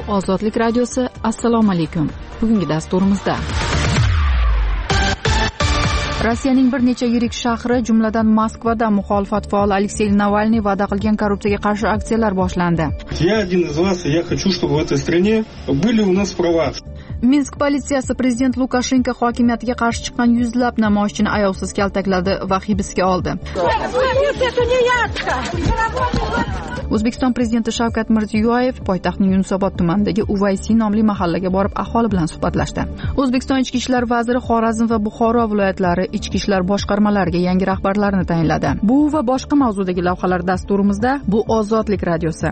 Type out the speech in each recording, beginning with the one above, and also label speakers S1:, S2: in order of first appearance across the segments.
S1: Bu Ozodlik radiosi. Assalomu alaykum. Bugungi dasturimizda Rossiyaning bir necha yirik shahri, jumladan Moskvada muxolifat faoli Aleksey Navalniy va'da qilgan korrupsiyaga qarshi aksiyalar boshlandi.
S2: Я один из вас, и я хочу, чтобы в этой стране были у нас права.
S1: Minsk politsiyasi prezident Lukashenko hokimiyatiga qarshi chiqqan yuzlab namoyishchini ayovsiz kaltakladi va hibsga oldi. O'zbekiston prezidenti Shavkat Mirziyoyev poytaxtning Yunusobod tumanidagi Uvaysi nomli mahallaga borib aholi bilan suhbatlashdi. O'zbekiston ichki ishlar vaziri Xorazm va Buxoro viloyatlari ichki ishlar boshqarmalariga yangi rahbarlarni tayinladi. Bu va boshqa mavzudagi lavhalar dasturimizda. Bu Ozodlik radiosi.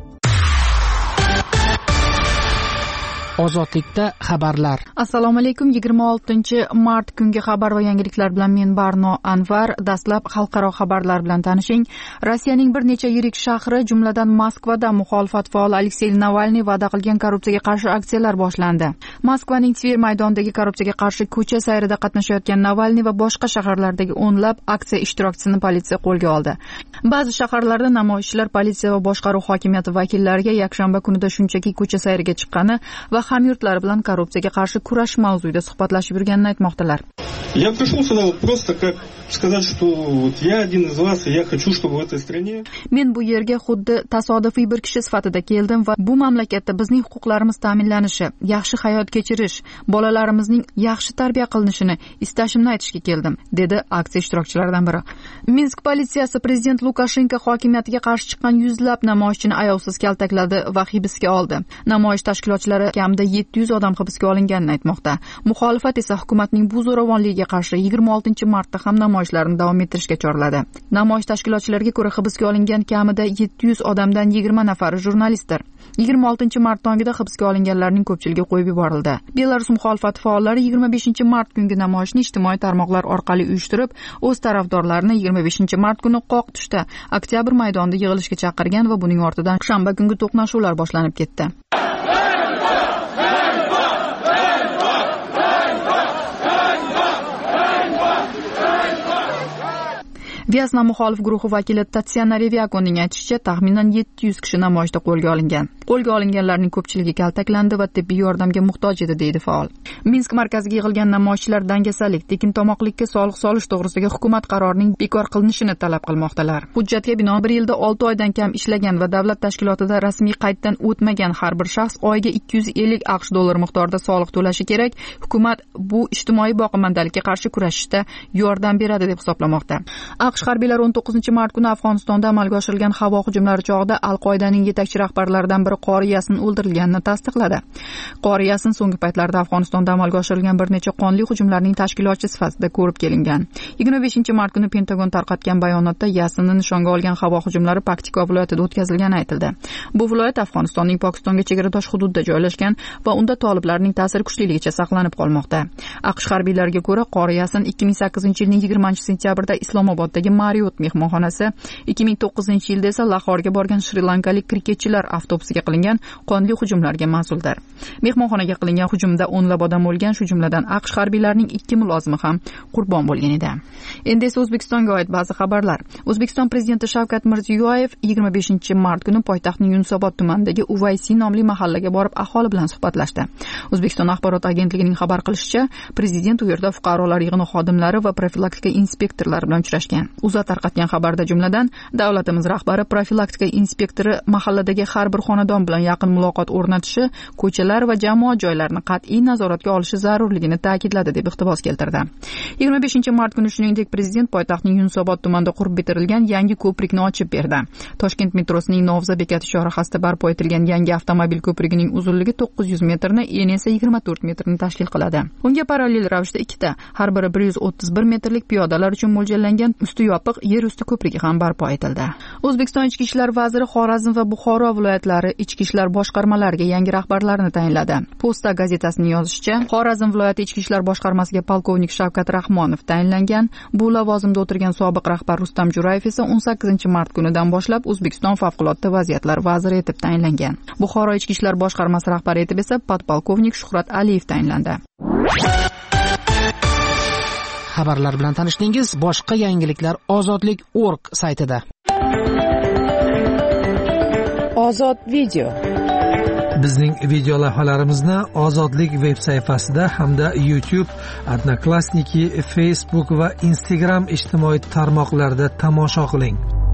S3: Ozodlikda xabarlar.
S1: Assalomu alaykum. 26-mart kungi xabar va yangiliklar bilan men Barno Anvar. Dastlab xalqaro xabarlar bilan tanishing. Rossiyaning bir necha yirik shahri, jumladan Moskvada muxolifat faoli Aleksey Navalniy va'da qilgan korrupsiyaga qarshi aksiyalar boshlandi. Moskvaning Tver maydonidagi korrupsiyaga qarshi ko'cha sayrida qatnashayotgan Navalniy va boshqa shaharlardagi o'nlab aksiya ishtirokchisini politsiya qo'lga oldi. Ba'zi shaharlarda namoyishchilar politsiya va boshqaruv hokimiyati vakillariga yakshanba kunida shunchaki ko'cha sayriga chiqqani va hamyurtlari bilan korrupsiyaga qarshi kurash mavzuida suhbatlashib yurganini aytmoqdalar.
S2: Я пришел сюда просто как сказать, что вот я один из вас, и я хочу, чтобы в этой стране...
S1: Men bu yerga xuddi tasodifiy bir kishi sifatida keldim va bu mamlakatda bizning huquqlarimiz ta'minlanishi, yaxshi hayot kechirish, bolalarimizning yaxshi tarbiya qilinishini istashimni aytishga keldim, dedi aksiya ishtirokchilaridan biri. Minsk politsiyasi prezident Lukashenko hokimiyatiga qarshi chiqqan yuzlab namoyishchini ayovsiz kaltakladi va hibsga oldi. Namoyish tashkilotchilari kamida 700 odam hibsga olinganini aytmoqda. Muxolifat esa hukumatning bu zo'ravonligiga qarshi 26-martda ham namoyishlarni davom ettirishga chorladi. Namoyish tashkilotchilariga ko'ra hibsga olingan kamida 700 odamdan 20 nafari jurnalistdir. 26-mart tongida hibsga olinganlarning ko'pchiligi qo'yib yuborildi. Belarus muxolifat faollari 25-mart kungi namoyishni ijtimoiy tarmoqlar orqali uyushtirib, o'z tarafdorlarini 25-mart kuni qoq tushda Oktyabr maydonida yig'ilishga chaqirgan va buning ortidan shanba kungi to'qnashuvlar boshlanib ketdi. Vyazna muxolif guruhi vakili Tatyana Revyakoning aytishicha, taxminan 700 kishi namoyishda qo'lga olingan. Qo'lga olinganlarning ko'pchiligi kaltaklandi va tibbiy yordamga muhtoj edi, deydi faol. Minsk markaziga yig'ilgan namoyishchilar dangasalik, tekin tomoqlikka soliq solish to'g'risidagi hukumat qarorining bekor qilinishini talab qilmoqdalar. Hujjatga binoan 1 yilda 6 oydan kam ishlagan va davlat tashkilotida rasmiy qayddan o'tmagan har bir shaxs oyiga 250 AQSh dollar miqdorida soliq to'lashi kerak. Hukumat bu ijtimoiy boqimandalikka qarshi kurashishda yordam beradi deb hisoblamoqda. AQSh harbiylari 19-mart kuni Afg'onistonda amalga oshirilgan havo hujumlari chog'ida Al-Qoidaning yetakchi rahbarlaridan biri Qori Yasin o'ldirilganini tasdiqladi. Qori Yasin so'nggi paytlarda Afg'onistonda amalga oshirilgan bir necha qonli hujumlarning tashkilotchisi sifatida ko'rib kelingan. 25-mart kuni Pentagon tarqatgan bayonotda Yasinni nishonga olgan havo hujumlari Paktika viloyatida o'tkazilgani aytildi. Bu viloyat Afg'onistonning Pokistonga chegaradosh hududida joylashgan va unda toliblarning ta'siri kuchliligicha saqlanib qolmoqda. AQSh harbiylariga ko'ra, Qori Yasin 2008-yilning 20-sentyabrda Islomoboddagi Marriott mehmonxonasi, 2009-yilda esa Lahorga borgan shri-lankalik kriketchilar avtobusiga qilingan qonli hujumlarga mas'uldir. Mehmonxonaga qilingan hujumda o'nlab odam o'lgan, shu jumladan AQSh harbiylarining 2 mulozimi ham qurbon bo'lgan edi. Endi esa O'zbekistonga oid ba'zi xabarlar. O'zbekiston prezidenti Shavkat Mirziyoyev 25-mart kuni poytaxtning Yunusobod tumanidagi Uvaysi nomli mahallaga borib aholi bilan suhbatlashdi. O'zbekiston axborot agentligining xabar qilishicha, prezident u yerda fuqarolar yig'ini xodimlari va profilaktika inspektorlari bilan uchrashgan. O'zA tarqatgan xabarda jumladan davlatimiz rahbari profilaktika inspektori mahalladagi har bir xonadon bilan yaqin muloqot o'rnatishi, ko'chalar va jamoat joylarini qat'iy nazoratga olishi zarurligini ta'kidladi deb iqtibos keltirdi. 25-mart kuni shuningdek prezident poytaxtning Yunusobod tumanida qurib bitirilgan yangi ko'prikni ochib berdi. Toshkent metrosining Novza bekati chorrahasida barpo etilgan yangi avtomobil ko'prigining uzunligi 900 metrni, eni esa 24 metrni tashkil qiladi. Unga parallel ravishda ikkita, har biri 131 metrlik piyodalar uchun mo'ljallangan usti yopiq yer usti ko'prigi ham barpo etildi. O'zbekiston ichki ishlar vaziri Xorazm va Buxoro viloyatlari ichki ishlar boshqarmalariga yangi rahbarlarni tayinladi. Posta gazetasining yozishicha, Xorazm viloyati ichki ishlar boshqarmasiga polkovnik Shavkat Rahmonov tayinlangan. Bu lavozimda o'tirgan sobiq rahbar Rustam Jurayev esa 18-mart kunidan boshlab O'zbekiston favqulodda vaziyatlar vaziri etib tayinlangan. Buxoro ichki ishlar boshqarmasi rahbari etib esa podpolkovnik Shuhrat Aliyev tayinlandi.
S3: Xabarlar bilan tanishdingiz. Boshqa yangiliklar ozodlik.org saytida.
S1: Ozod video.
S4: Bizning video lavhalarimizni Ozodlik veb sayfasida hamda YouTube, Odnoklassniki, Facebook va Instagram ijtimoiy tarmoqlarida tomosha qiling.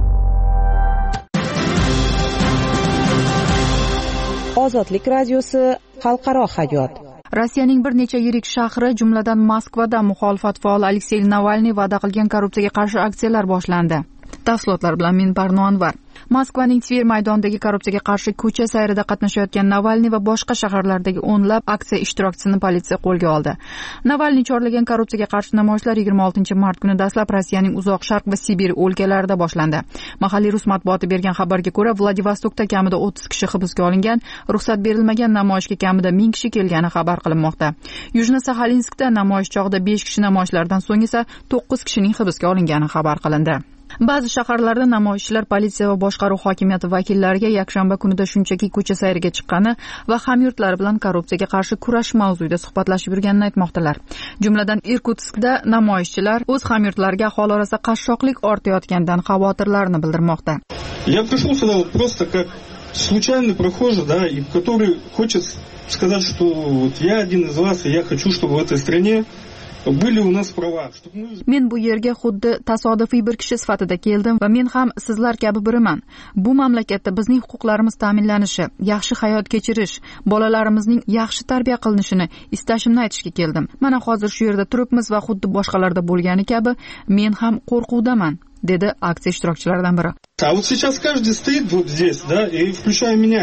S5: Ozodlik radiosi xalqaro hayot.
S1: Rossiyaning bir necha yirik shahri, jumladan Moskvada muxolifat faoli Aleksey Navalniy va'da qilgan korrupsiyaga qarshi aksiyalar boshlandi. Tafsilotlar bilan men Barnoanvar. Moskvaning Tver maydonidagi korrupsiyaga qarshi ko'cha sayrida qatnashayotgan Navalniy va boshqa shaharlardagi o'nlab aksiya ishtirokchisini politsiya qo'lga oldi. Navalniy chorlagan korrupsiyaga qarshi namoyishlar 26-mart kuni dastlab Rossiyaning Uzoq Sharq va Sibir o'lkalarida boshlandi. Mahalliy rus matbuoti bergan xabarga ko'ra, Vladivostokda kamida 30 kishi hibsga olingan, ruxsat berilmagan namoyishga kamida 1000 kishi kelgani xabar qilinmoqda. Yujno-Saxalinskda namoyish chog'ida 5 kishi, namoyishlardan so'ng esa 9 kishining hibsga olingani xabar qilindi. Ba'zi shaharlarda namoyishchilar politsiya va boshqaruv hokimiyati vakillariga yakshanba kunida shunchaki ko'cha sayriga chiqqani va hamyurtlar bilan korrupsiyaga qarshi kurash mavzuida suhbatlashib yurganini aytmoqdalar. Jumladan Irkutskda namoyishchilar o'z hamyurtlariga aholi orasida qashshoqlik ortayotganidan xavotirlarini bildirmoqda.
S2: Я пришел сюда вот просто как случайный прохожий, да, и который хочет сказать, что вот я один из вас, и я хочу, чтобы в этой стране были у нас права.
S1: Men bu yerga xuddi tasodifiy bir kishi sifatida keldim va men ham sizlar kabi biriman. Bu mamlakatda bizning huquqlarimiz ta'minlanishi, yaxshi hayot kechirish, bolalarimizning yaxshi tarbiya qilinishini istashimni aytishga keldim. Mana hozir shu yerda turibmiz va xuddi boshqalarda bo'lgani kabi men ham qo'rquvdaman, dedi aksiya ishtirokchilaridan biri.
S2: А вот сейчас каждый стоит вот здесь, да, и включая меня.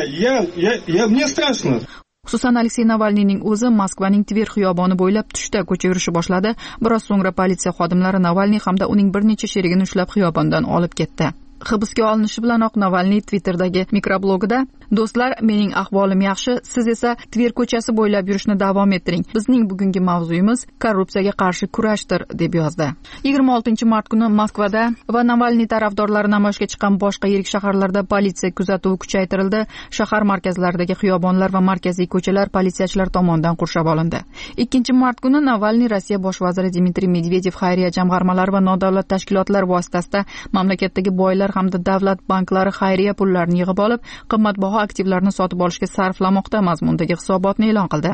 S2: Мне страшно.
S1: Xususan Aleksey Navalniyning o'zi Moskvaning Tver xiyoboni bo'ylab tushda ko'cha yurishi boshladi. Biroz so'ngra politsiya xodimlari Navalniy hamda uning bir necha sherigini ushlab xiyobondan olib ketdi. Hibsga olinishi bilanoq Navalniy Twitter'dagi mikroblogida: "Do'stlar, mening ahvolim yaxshi, siz esa Tver ko'chasi bo'ylab yurishni davom ettiring. Bizning bugungi mavzuyimiz korrupsiyaga qarshi kurashdir", deb yozdi. 26-mart kuni Moskvada va Navalniy tarafdorlari namoyishga chiqqan boshqa yirik shaharlarda politsiya kuzatuvi kuchaytirildi. Shahar markazlaridagi xiyobonlar va markaziy ko'chalar politsiyachilar tomonidan qurshab olindi. 2-mart kuni Navalniy Rossiya bosh vaziri Dmitriy Medvedev xayriya jamg'armalari va nodavlat tashkilotlar vositasida mamlakatdagi boylar hamda davlat banklari xayriya pullarini yig'ib olib, qimmatbaho aktivlarni sotib olishga sarflamoqda mazmundagi hisobotni e'lon qildi.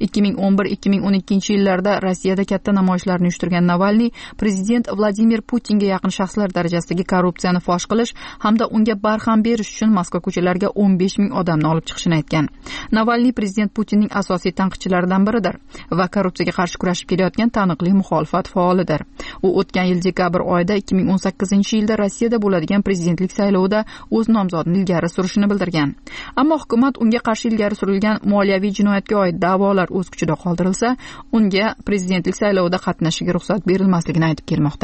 S1: 2011-2012 yillarda Rossiyada katta namoyishlarni uyushtirgan Navalniy prezident Vladimir Putinga yaqin shaxslar darajasidagi korrupsiyani fosh qilish hamda unga barham berish uchun Moskva ko'chalariga 15 ming odamni olib chiqishini aytgan. Navalniy prezident Putinning asosiy tanqidchilaridan biridir va korrupsiyaga qarshi kurashib kelayotgan taniqli muxolifat faolidir. U o'tgan yil dekabr oyida 2018-yilda Rossiyada bo'ladigan prezidentlik saylovida o'z nomzodini ilgari surishini bildirgan. Ammo hukumat unga qarshi ilgari surilgan moliyaviy jinoyatga oid da'volar o'z kuchida qoldirilsa, unga prezidentlik saylovida qatnashishiga ruxsat berilmasligini aytib kelmoqda.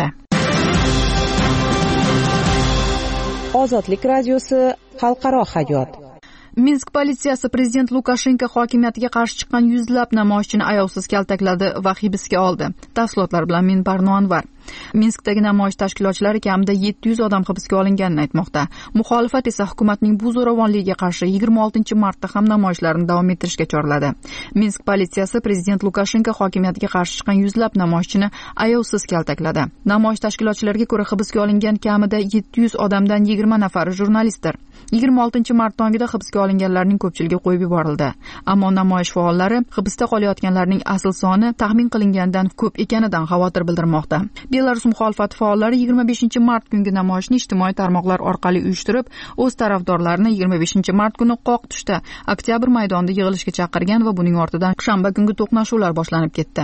S5: Ozodlik radiosi xalqaro hayot.
S1: Minsk politsiyasi prezident Lukashenko hokimiyatiga qarshi chiqqan yuzlab namoyishchini ayovsiz kaltakladi va hibsga oldi. Tafsilotlar bilan men Barnoanvar. Minskdagi namoyish tashkilotchilari kamida 700 odam hibsga olinganini aytmoqda. Muxolifat esa hukumatning bu zo'ravonligiga qarshi 26-martda ham namoyishlarni davom ettirishga chorladi. Minsk politsiyasi prezident Lukashenko hokimiyatiga qarshi chiqqan yuzlab namoyishchini ayovsiz kaltakladi. Namoyish tashkilotchilariga ko'ra hibsga olingan kamida 700 odamdan 20 nafari jurnalistdir. 26-mart tongida hibsga olinganlarning ko'pchiligi qo'yib yuborildi. Ammo namoyish faollari hibsda qolayotganlarning asl soni taxmin qilingandan ko'p ekanidan xavotir bildirmoqda. Belarus muxolifat faollari 25-mart kungi namoyishni ijtimoiy tarmoqlar orqali uyushtirib, o'z tarafdorlarini 25-mart kuni qoq tushda Oktyabr maydonida yig'ilishga chaqirgan va buning ortidan shanba kungi to'qnashuvlar boshlanib ketdi.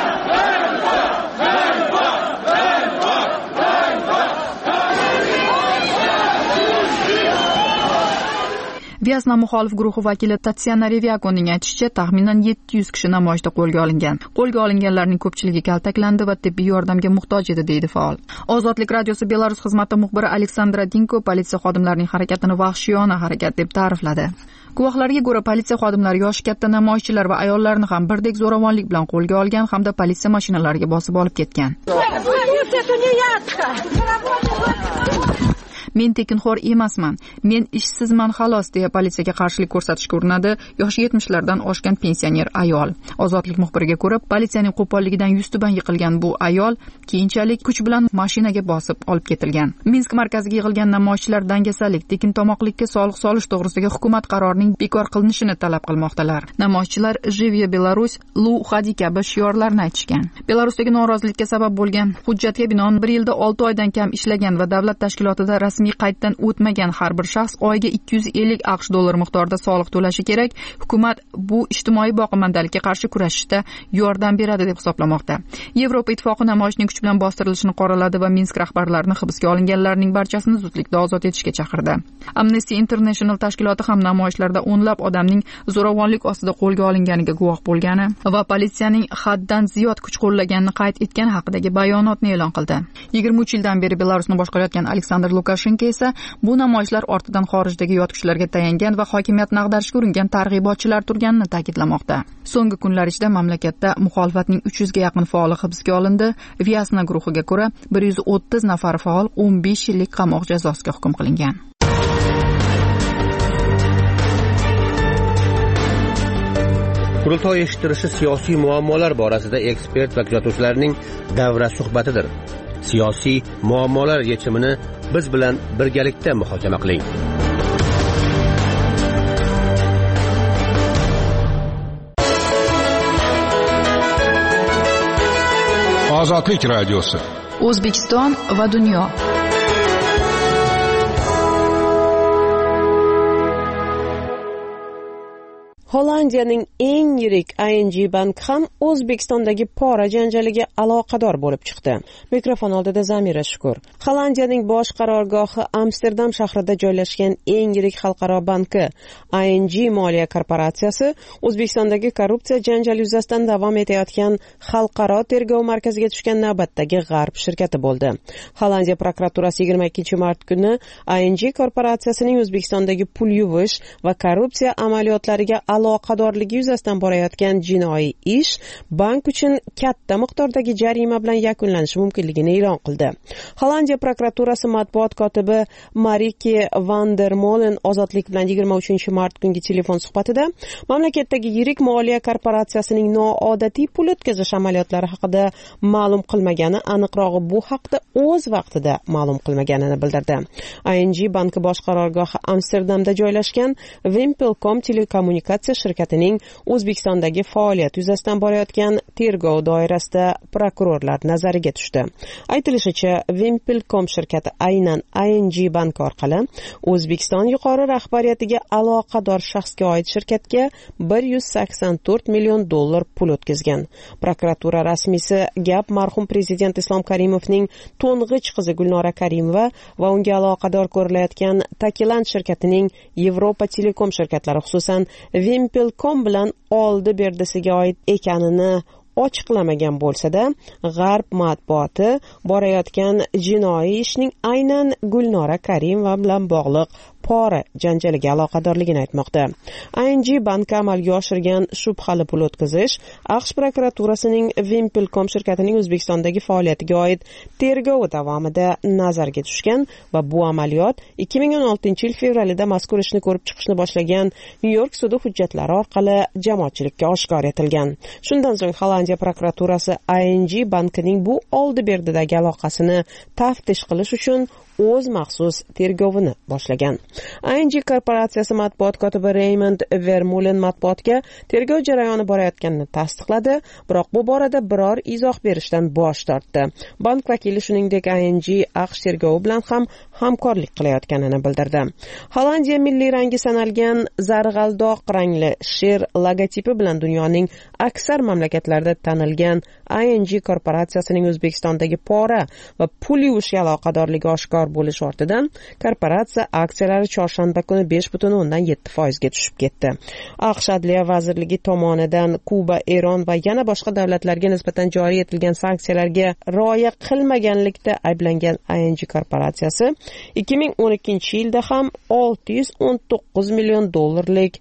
S1: Vyazna muxolif guruhi vakili Tatyana Revyakonning aytishicha, taxminan 700 kishi namoyishda qo'lga olingan. Qo'lga olinganlarning ko'pchiligi kaltaklandi va tibbiy yordamga muhtoj edi, deydi faol. Ozodlik radiosi Belarus xizmati muxbiri Aleksandra Dinko politsiya xodimlarining harakatini vahshiyona harakat deb ta'rifladi. Guvohlarga ko'ra, politsiya xodimlari yoshi katta namoyishchilar va ayollarni ham birdek zo'ravonlik bilan qo'lga olgan hamda politsiya mashinalariga bosib olib ketgan. men tekinxo'r emasman, men ishsizman xolos deya politsiyaga qarshilik ko'rsatishga urinadi yoshi 70lardan oshgan pensioner ayol. Ozodlik muxbiriga ko'ra, politsiyaning qo'polligidan yuztuban yiqilgan bu ayol keyinchalik kuch bilan mashinaga bosib olib ketilgan. Minsk markaziga yig'ilgan namoyishchilar dangasalik, tekin tomoqlikka soliq solish to'g'risidagi hukumat qarorining bekor qilinishini talab qilmoqdalar. Namoyishchilar Живи Belarus, Lu Xadi kabi shiorlarni aytishgan. Belarusdagi norozilikka sabab bo'lgan hujjatga binoan 1 yilda 6 oydan kam ishlagan va davlat tashkilotida rasmiy qayddan o'tmagan har bir shaxs oyiga $250 miqdorida soliq to'lashi kerak. Hukumat bu ijtimoiy boqimandalik qarshi kurashishda yordam beradi deb hisoblamoqda. Yevropa Ittifoqi namoyishning kuch bilan bostirilishini qoraladi va Minsk rahbarlarini hibsga olinganlarning barchasini zudlikda ozod etishga chaqirdi. Amnesty International tashkiloti ham namoyishlarda o'nlab odamning zo'ravonlik ostida qo'lga olinganiga guvoh bo'lgani va politsiyaning haddan ziyod kuch qo'llaganini qayd etgani haqidagi bayonotni e'lon qildi. 23 yildan beri Belarusni boshqarayotgan Aleksandr Lukashenko esa bu namoyishlar ortidan xorijdagi yot kuchlarga tayangan va hokimiyatni ag'darishga uringan targ'ibotchilar turganini ta'kidlamoqda. So'nggi kunlar ichida mamlakatda muxolifatning 300 ga yaqin faoli hibsga olindi. Vyasna guruhiga ko'ra 130 nafar faol 15 yillik qamoq jazosiga hukm qilingan.
S6: Qurultoy eshittirishi siyosiy muammolar borasida ekspert va kuzatuvchilarning davra suhbatidir. Siyosiy muammolar yechimini biz bilan birgalikda muhokama qiling.
S7: Ozodlik radiosi.
S1: O'zbekiston va dunyo.
S5: Hollandiyaning eng yirik ING banki ham O'zbekistondagi pora janjaliga aloqador bo'lib chiqdi. Mikrofon oldida Zamira Shukur. Hollandiyaning bosh qarorgohi Amsterdam shahrida joylashgan eng yirik xalqaro banki ING moliya korporatsiyasi O'zbekistondagi korrupsiya janjali yuzasidan davom etayotgan xalqaro tergov markaziga tushgan navbatdagi g'arb shirkati bo'ldi. Hollandiya prokuraturasi 22 mart kuni ING korporatsiyasining O'zbekistondagi pul yuvish va korrupsiya amaliyotlariga aloqadorligi yuzasidan borayotgan jinoiy ish bank uchun katta miqdordagi jarima bilan yakunlanishi mumkinligini e'lon qildi. Hollandiya prokuraturasi matbuot kotibi Marike van der Molen Ozodlik bilan 23 mart kungi telefon suhbatida mamlakatdagi yirik moliya korporatsiyasining noodatiy pul o'tkazish amaliyotlari haqida ma'lum qilmagani, aniqrog'i bu haqda o'z vaqtida ma'lum qilmaganini bildirdi. ING banki bosh qarorgohi Amsterdamda joylashgan Wimpelkom telekommunikatsiya shirkatining O'zbekistondagi faoliyat yuzasidan borayotgan tergov doirasida prokurorlar nazariga tushdi. Aytilishicha, Wimpelkom shirkati aynan ING banki orqali O'zbekiston yuqori rahbariyatiga aloqador shaxsga oid shirkatga $184 million pul o'tkazgan. Prokuratura rasmiysi gap marhum prezident Islom Karimovning to'ng'ich qizi Gulnora Karimova va unga aloqador ko'rilayotgan Takiland shirkatining Yevropa Telekom shirkatlari, xususan Wimpelkom bilan oldi-berdisiga oid ekanini ochiqlamagan bo'lsa-da, g'arb matbuoti borayotgan jinoiy ishning aynan Gulnora Karimova bilan bog'liq pora janjaliga aloqadorligini aytmoqda. ING banki amalga oshirgan shubhali pul o'tkazish AQSh prokuraturasining Wimpelkom shirkatining O'zbekistondagi faoliyatiga oid tergovi davomida nazarga tushgan va bu amaliyot 2016 yil fevralida mazkur ishni ko'rib chiqishni boshlagan Nyu-York sudi hujjatlari orqali jamoatchilikka oshkor etilgan. Shundan so'ng Hollandiya prokuraturasi ING bankining bu oldi-berdidagi aloqasini taftish qilish uchun o'z maxsus tergovini boshlagan. ING korporatsiyasi matbuot kotibi Raymond Vermulen matbuotga tergov jarayoni borayotganini tasdiqladi, biroq bu borada biror izoh berishdan bosh tortdi. Bank vakili shuningdek ING AQSh tergovi bilan ham hamkorlik qilayotganini bildirdi. Hollandiya milliy rangi sanalgan zarg'aldoq rangli sher logotipi bilan dunyoning aksar mamlakatlarida tanilgan ING korporatsiyasining O'zbekistondagi pora va pul yuvishga aloqadorligi oshkor bo'lish ortidan korporatsiya aksiyalari chorshanba kuni 5.7% ga tushib ketdi. AQSh Adliya vazirligi tomonidan Kuba, Eron va yana boshqa davlatlarga nisbatan joriy etilgan sanksiyalarga rioya qilmaganlikda ayblangan ING korporatsiyasi 2012 yilda ham $619 million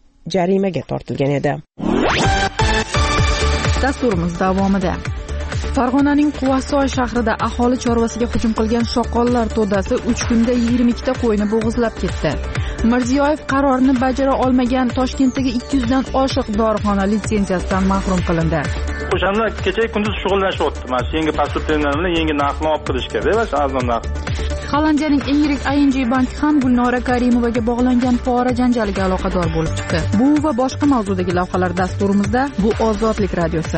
S5: jarimaga tortilgan edi.
S1: Dasturimiz davomida Farg'onaning Quvasoy shahrida aholi chorvasiga hujum qilgan shoqollar to'dasi 3 kunda 22 ta qo'yni bo'g'izlab ketdi. Mirziyoyev qarorini bajara olmagan Toshkentdagi 200 dan oshiq dorixona litsenziyasidan mahrum qilindi.
S8: O'shanda kecha kunduz shug'ullanishyapti. Mana yangi pasportlarni bilan yangi narxni olib kirish kerak va arzon narx.
S1: Hollandiyaning eng yirik ING banki ham Gulnora Karimovaga bog'langan pora janjaliga aloqador bo'lib chiqdi. Bu va boshqa mavzudagi lavhalar dasturimizda Bu Ozodlik radiosi.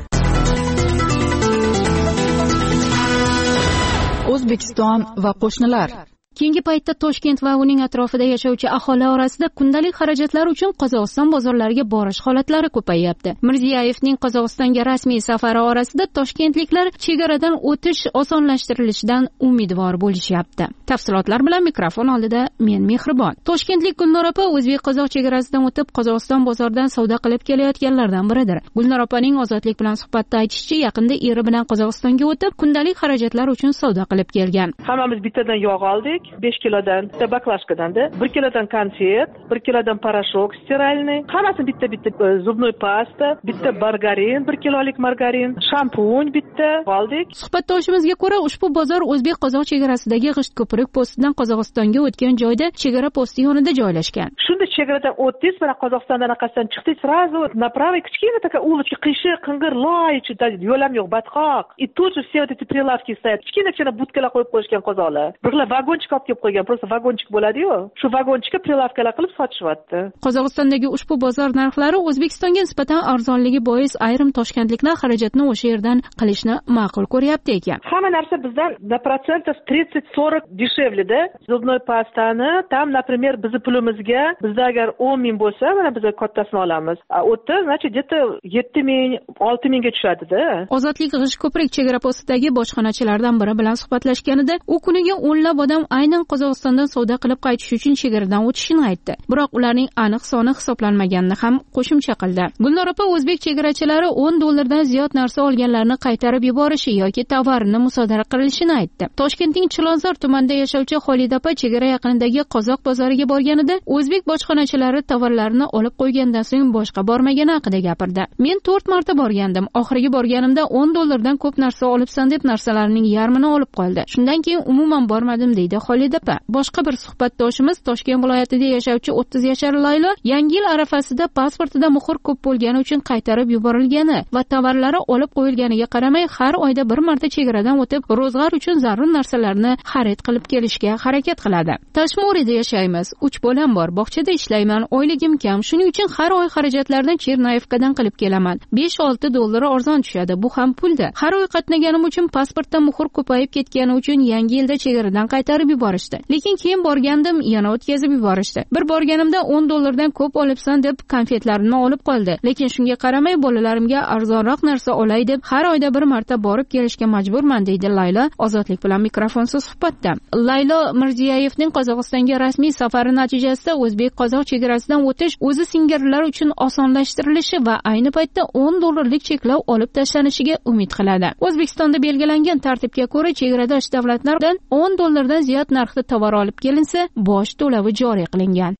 S1: O'zbekiston va qo'shnilar.
S9: Keyingi paytda Toshkent va uning atrofida yashovchi aholi orasida kundalik xarajatlar uchun Qozog'iston bozorlariga borish holatlari ko'payyapti. Mirziyoyevning Qozog'istonga rasmiy safari orasida toshkentliklar chegaradan o'tish osonlashtirilishidan umidvor bo'lishyapti. Tafsilotlar bilan mikrofon oldida men Mehribon. Toshkentlik Gulnor opa o'zbek-qozoq chegarasidan o'tib Qozog'iston bozoridan savdo qilib kelayotganlardan biridir. Gulnor opaning Ozodlik bilan suhbatda aytishicha, yaqinda eri bilan Qozog'istonga o'tib kundalik xarajatlar uchun savdo qilib kelgan.
S10: Hammamiz bittadan yog' oldik. 5 kilodan, bitta baklashkadan-da, 1 kilodan konfet, 1 kilodan parashok stiralniy, hammasi bitta zubnoy pasta, bitta margarin, 1 kilolik margarin, shampun bitta oldik.
S9: Suhbatdoshimizga ko'ra, ushbu bozor o'zbek-qozoq chegarasidagi G'isht ko'prik postidan Qozog'istonga o'tgan joyda chegara posti yonida joylashgan.
S10: Shunda chegaradan o'tdingiz, mana Qozog'istondan anaqasidan chiqdingiz, sразу направо kichkina taka улочка, qiyshiq, qing'ir, loy ichida yo'l ham yo'q, batqoq. И тут же все вот эти прилавки стоят. Kichkina budkalar qo'yib qo'yishgan qozoqlar. Birlar vagonchik olib kelib qo'ygan, просто vagonchik bo'ladi-yu. Shu vagonchikka prilavkalar qilib sotishyapti.
S9: Qozog'istondagi ushbu bozor narxlari O'zbekistonga nisbatan arzonligi bois ayrim toshkentliklar xarajatni o'sha yerdan qilishni ma'qul ko'ryapti ekan.
S10: Hamma narsa bizdan на процентов 30-40 deshevlida. Zubnoy pastani tam, например, bizni pulimizga, bizda agar 10 ming bo'lsa, mana biz kattasini olamiz. O'tda, значит, где-то 7 ming, 6 mingga tushadi-da.
S9: Ozodlik G'isht ko'prik chegara postidagi bojxonachilardan biri bilan suhbatlashganida, u kuniga o'nlab odam aynan Qozog'istondan savdo qilib qaytish uchun chegaradan o'tishini aytdi. Biroq ularning aniq soni hisoblanmaganini ham qo'shimcha qildi. Gulnor opa o'zbek chegarachilari $10 dan ziyod narsa olganlarni qaytarib yuborishi yoki tovarini musodara qilishini aytdi. Toshkentning Chilonzor tumanida yashovchi Xolida opa chegara yaqinidagi qozoq bozoriga borganida o'zbek bojxonachilari tovarlarini olib qo'ygandan so'ng boshqa bormagani haqida gapirdi. Men 4 marta borgandim. Oxirgi borganimda $10 dan ko'p narsa olibsan deb narsalarning yarmini olib qoldi. Shundan keyin umuman bormadim deydi Xolida opa. Boshqa bir suhbatdoshimiz Toshkent viloyatida yashovchi 30 yashar Laylo Yangi yil arafasida pasportida muhr ko'p bo'lgani uchun qaytarib yuborilgani va tovarlari olib qo'yilganiga qaramay har oyda bir marta chegaradan o'tib ro'zg'or uchun zarur narsalarni xarid qilib kelishga harakat qiladi. Tashmurida yashaymiz. 3 bolam bor. Bog'chada ishlayman. Oyligim kam. Shuning uchun har oy xarajatlarni Chernayevkadan qilib kelaman. $5-6 arzon tushadi. Bu ham pulda. Har oy qatnaganim uchun pasportda muhr ko'payib ketgani uchun yangi yilda chegaradan qaytarib yuborishdi. Lekin keyin borgandim, yana o'tkazib yuborishdi. Bir borganimda $10 dan ko'p olibsan deb konfetlarimni olib qoldi. Lekin shunga qaramay bolalarimga arzonroq narsa olay deb har oyda bir marta borib kelishga majburman deydi Laylo Ozodlik bilan mikrofonsiz suhbatda. Laylo Mirziyoyevning Qozog'istonga rasmiy safari natijasida o'zbek-qozoq chegarasidan o'tish o'zi singari uchun osonlashtirilishi va ayni paytda $10lik cheklov olib tashlanishiga umid qiladi. O'zbekistonda belgilangan tartibga ko'ra chegaradosh davlatlardan $10 dan ziyod narxda tovar olib kelinsa, boj to'lovi joriy qilingan.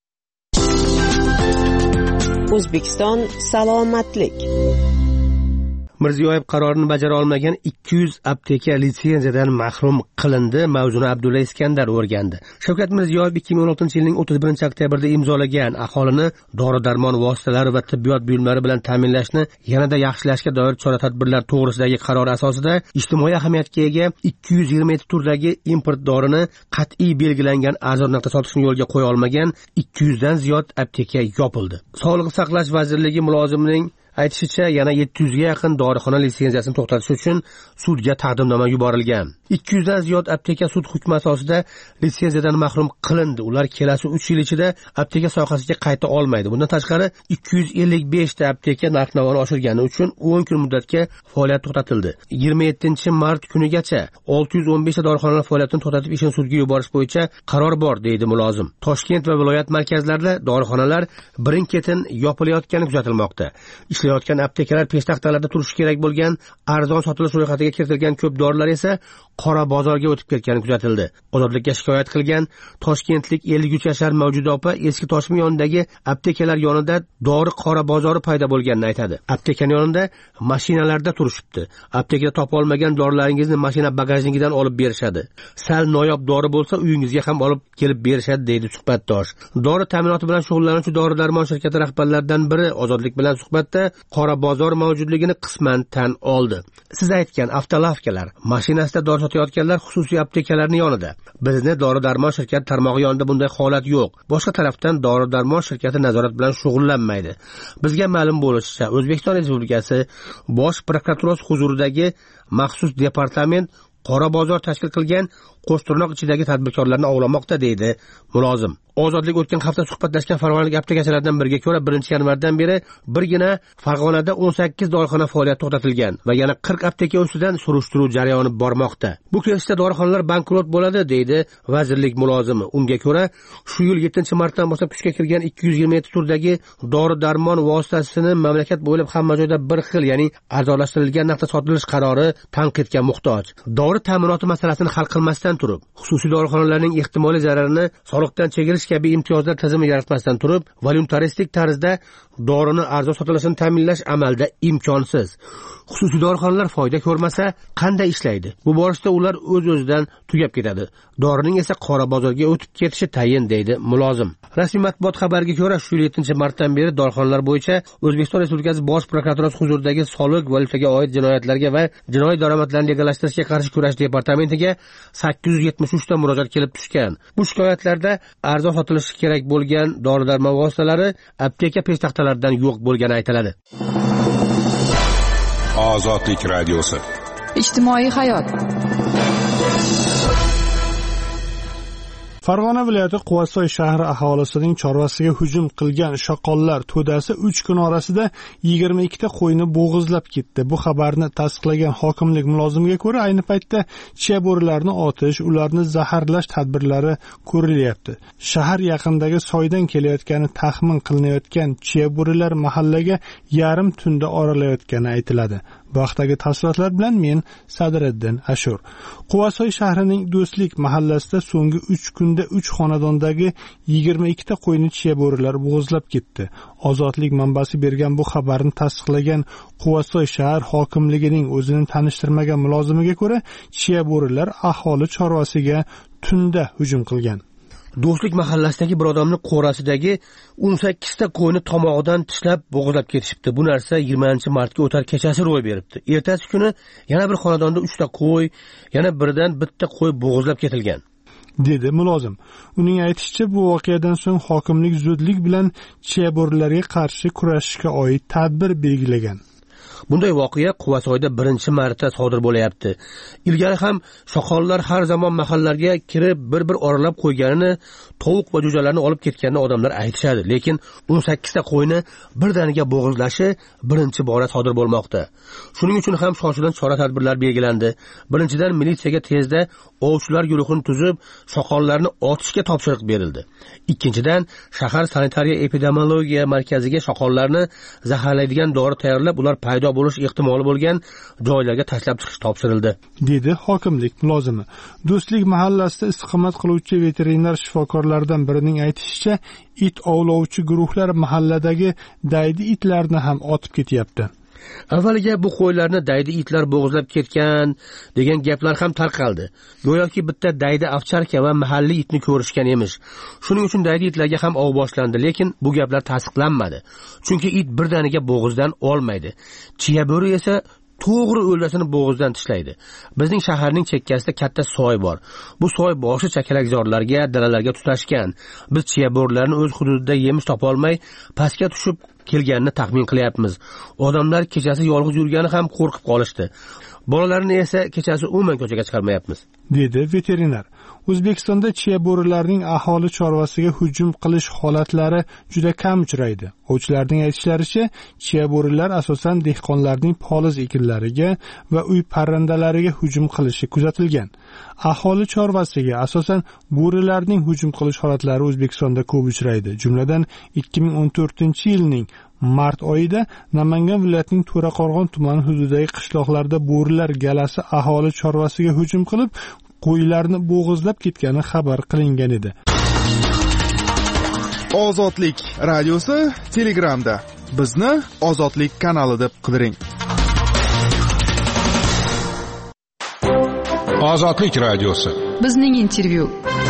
S5: O'zbekiston salomatlik.
S6: Mirziyoyev qarorini bajara olmagan 200 apteka litsenziyadan mahrum qilindi. Mavzuni Abdulla Iskandar o'rgandi. Shavkat Mirziyoyev 2016-yilning 31-oktyabrida imzolagan aholini dori-darmon vositalari va tibbiyot buyumlari bilan ta'minlashni yanada yaxshilashga doir chora-tadbirlar to'g'risidagi qaror asosida ijtimoiy ahamiyatga ega 227 turdagi import dorini qat'iy belgilangan arzon narxda sotishni yo'lga qo'ya olmagan 200 dan ziyod apteka yopildi. Sog'liqni saqlash vazirligi mulozimining aytishicha, yana 700 ga yaqin dorixona litsenziyasini to'xtatish uchun sudga taqdimnoma yuborilgan. 200 dan ziyod apteka sud hukmi asosida litsenziyadan mahrum qilindi. Ular kelasi 3 yil ichida apteka sohasiga qayta olmaydi. Bundan tashqari 255 ta apteka narx-navoni oshirgani uchun 10 kun muddatga faoliyat to'xtatildi. 27-mart kunigacha 615 ta dorixonalar faoliyatini to'xtatib ishini sudga yuborish bo'yicha qaror bor, deydi mulozim. Toshkent va viloyat markazlarida dorixonalar birin-ketin yopilayotgani kuzatilmoqda. ishlayotgan aptekalar peshtaxtalarda turishi kerak bo'lgan arzon sotilish ro'yxatiga kiritilgan ko'p dorilar esa qora bozorga o'tib ketgani kuzatildi. Ozodlikka shikoyat qilgan toshkentlik 53 yashar Mavjuda opa eski Toshmi yonidagi aptekalar yonida dori qora bozori paydo bo'lganini aytadi. Aptekaning yonida mashinalarda turishibdi. Aptekada topa olmagan dorilaringizni mashina bagajnikidan olib berishadi. Sal noyob dori bo'lsa uyingizga ham olib kelib berishadi deydi suhbatdosh. Dori ta'minoti bilan shug'ullanuvchi dori-darmon shirkati rahbarlaridan biri Ozodlik bilan suhbatda qora bozor mavjudligini qisman tan oldi. Siz aytgan avtolavkalar, mashinasida dori sotayotganlar xususiy aptekalarning yonida. Bizni dori-darmon shirkati tarmog'i yonida bunday holat yo'q. Boshqa tarafdan dori-darmon shirkati nazorat bilan shug'ullanmaydi. Bizga ma'lum bo'lishicha, O'zbekiston Respublikasi Bosh prokuraturasi huzuridagi maxsus departament qora bozor tashkil qilgan qo'shtirnoq ichidagi tadbirkorlarni ovlamoqda deydi mulozim. Ozodlik o'tgan hafta suhbatlashgan farg'onalik aptekachilardan biriga ko'ra 1-yanvardan beri birgina Farg'onada 18 dorixona faoliyat to'xtatilgan va yana 40 apteka ustidan surishtiruv jarayoni bormoqda. Bu kesishda dorixonalar bankrot bo'ladi deydi vazirlik mulozimi. Unga ko'ra, shu yil 7-martdan boshlab kuchga kirgan 227 turdagi dori-darmon vositasini mamlakat bo'ylab hamma joyda bir xil, ya'ni arzonlashtirilgan narxda sotilish qarori tanqidga muhtoj. Dori ta'minoti masalasini hal qilmasdan turib, xususiy dorixonalarning ehtimoliy zararini soliqdan chegirish kabi imtiyozlar tizimi yaratmasdan turib, voluntaristik tarzda dorini arzon sotilishini ta'minlash amalda imkonsiz. Xususiy dorixonalar foyda ko'rmasa qanday ishlaydi? Bu borishda ular o'z-o'zidan tugab ketadi. Dorining esa qora bozorga o'tib ketishi tayin deydi mulozim. Rasmiy matbuot xabariga ko'ra, shu yil 7-martdan beri dorixonalar bo'yicha O'zbekiston Respublikasi Bosh prokuraturasi huzuridagi soliq valyutaga oid jinoyatlarga va jinoiy daromadlarni legallashtirishga qarshi kurash departamentiga 873 ta murojaat kelib tushgan. Bu shikoyatlarda arzon sotilishi kerak bo'lgan dori-darmon vositalari apteka peshtaxtalaridan yo'q bo'lgani aytiladi.
S7: Ozodlik radiosi.
S1: Ijtimoiy hayot.
S11: Farg'ona viloyati Quvasoy shahri aholisining chorvasiga hujum qilgan shoqollar to'dasi 3 kun orasida 22 ta qo'yni bo'g'izlab ketdi. Bu xabarni tasdiqlagan hokimlik mulozimiga ko'ra, ayni paytda chiyabo'rilarni otish, ularni zaharlash tadbirlari ko'rilyapti. Shahar yaqinidagi soydan kelayotgani taxmin qilinayotgan chiyabo'rilar mahallaga yarim tunda oralayotgani aytiladi. Bu vaqtdagi tafsilotlar bilan men Sadriddin Ashur. Quvasoy shahrining Do'stlik mahallasida so'nggi 3 kunda 3 xonadondagi 22 ta qo'yni chiyabo'rilar bo'g'izlab ketdi. Ozodlik manbasi bergan bu xabarni tasdiqlagan Quvasoy shahar hokimligining o'zini tanishtirmagan mulozimiga ko'ra, chiyabo'rilar aholi chorvasiga tunda hujum qilgan.
S6: Do'stlik mahallasidagi bir odamning qo'rasidagi 18 ta qo'yni tomog'idan tishlab bo'g'izlab ketishibdi. Bu narsa 20-martga o'tar kechasi ro'y beribdi. Ertasi kuni yana bir xonadonda 3 ta qo'y, yana biridan bitta qo'y bo'g'izlab ketilgan,
S11: dedi mulozim. Uning aytishicha, bu voqeadan so'ng hokimlik zudlik bilan chiyabo'rilarga qarshi kurashishga oid tadbir belgilagan.
S6: Bunday voqea Quvasoyda 1-marta sodir bo'layapti. Ilgari ham shoqollar har zamon mahallalarga kirib bir oralab qo'yganini, tovuq va jo'jalarni olib ketganini odamlar aytishadi. Lekin 18 ta qo'yni birdaniga bo'g'izlashi birinchi bora sodir bo'lmoqda. Shuning uchun ham shoshilinch chora-tadbirlar belgilandi. Birinchidan, militsiyaga tezda ovchilar guruhini tuzib, shoqollarni otishga topshiriq berildi. Ikkinchidan, shahar sanitariya epidemiologiya markaziga shoqollarni zaharlaydigan dori tayyorlab, ular paydo bo'lish ehtimoli bo'lgan joylarga tashlab chiqish topshirildi,
S11: dedi hokimlik mulozimi. Do'stlik mahallasida istiqomat qiluvchi veterinar shifokorlardan birining aytishicha, it ovlovchi guruhlar mahalladagi daydi itlarni ham otib ketyapti.
S6: Avvaliga bu qo'ylarni daydi itlar bo'g'izlab ketgan degan gaplar ham tarqaldi. Go'yoki bitta daydi ovcharka va mahalliy itni ko'rishgan emish. Shuning uchun daydi itlarga ham ov boshlandi, lekin bu gaplar tasdiqlanmadi. Chunki it birdaniga bo'g'izdan olmaydi. Chiyabo'ri esa to'g'ri o'ljasini bo'g'izdan tishlaydi. Bizning shaharning chekkasida katta soy bor. Bu soy boshi chakalakzorlarga, dalalarga tutashgan. Biz chiyabo'rilarni o'z hududida yemish topa olmay pastga tushib kelganini taxmin qilyapmiz. Odamlar kechasi yolg'iz yurgani ham qo'rqib qolishdi. Bolalarni esa kechasi umuman ko'chaga chiqarmayapmiz,
S11: dedi veterinar. O'zbekistonda chiyabo'rilarning aholi chorvasiga hujum qilish holatlari juda kam uchraydi. Ovchilarning aytishlaricha, chiyabo'rilar asosan dehqonlarning poliz ekinlariga va uy parrandalariga hujum qilishi kuzatilgan. Aholi chorvasiga asosan bo'rilarning hujum qilish holatlari O'zbekistonda ko'p uchraydi. Jumladan 2014-yilning Mart oyida Namangan viloyatining To'raqo'rg'on tumani hududidagi qishloqlarda bo'rilar galasi aholi chorvasiga hujum qilib, qo'ylarni bo'g'izlab ketgani xabar qilingan edi.
S12: Ozodlik radiosi Telegramda. Bizni Ozodlik kanali deb qidiring.
S7: Ozodlik radiosi.
S1: Bizning intervyu.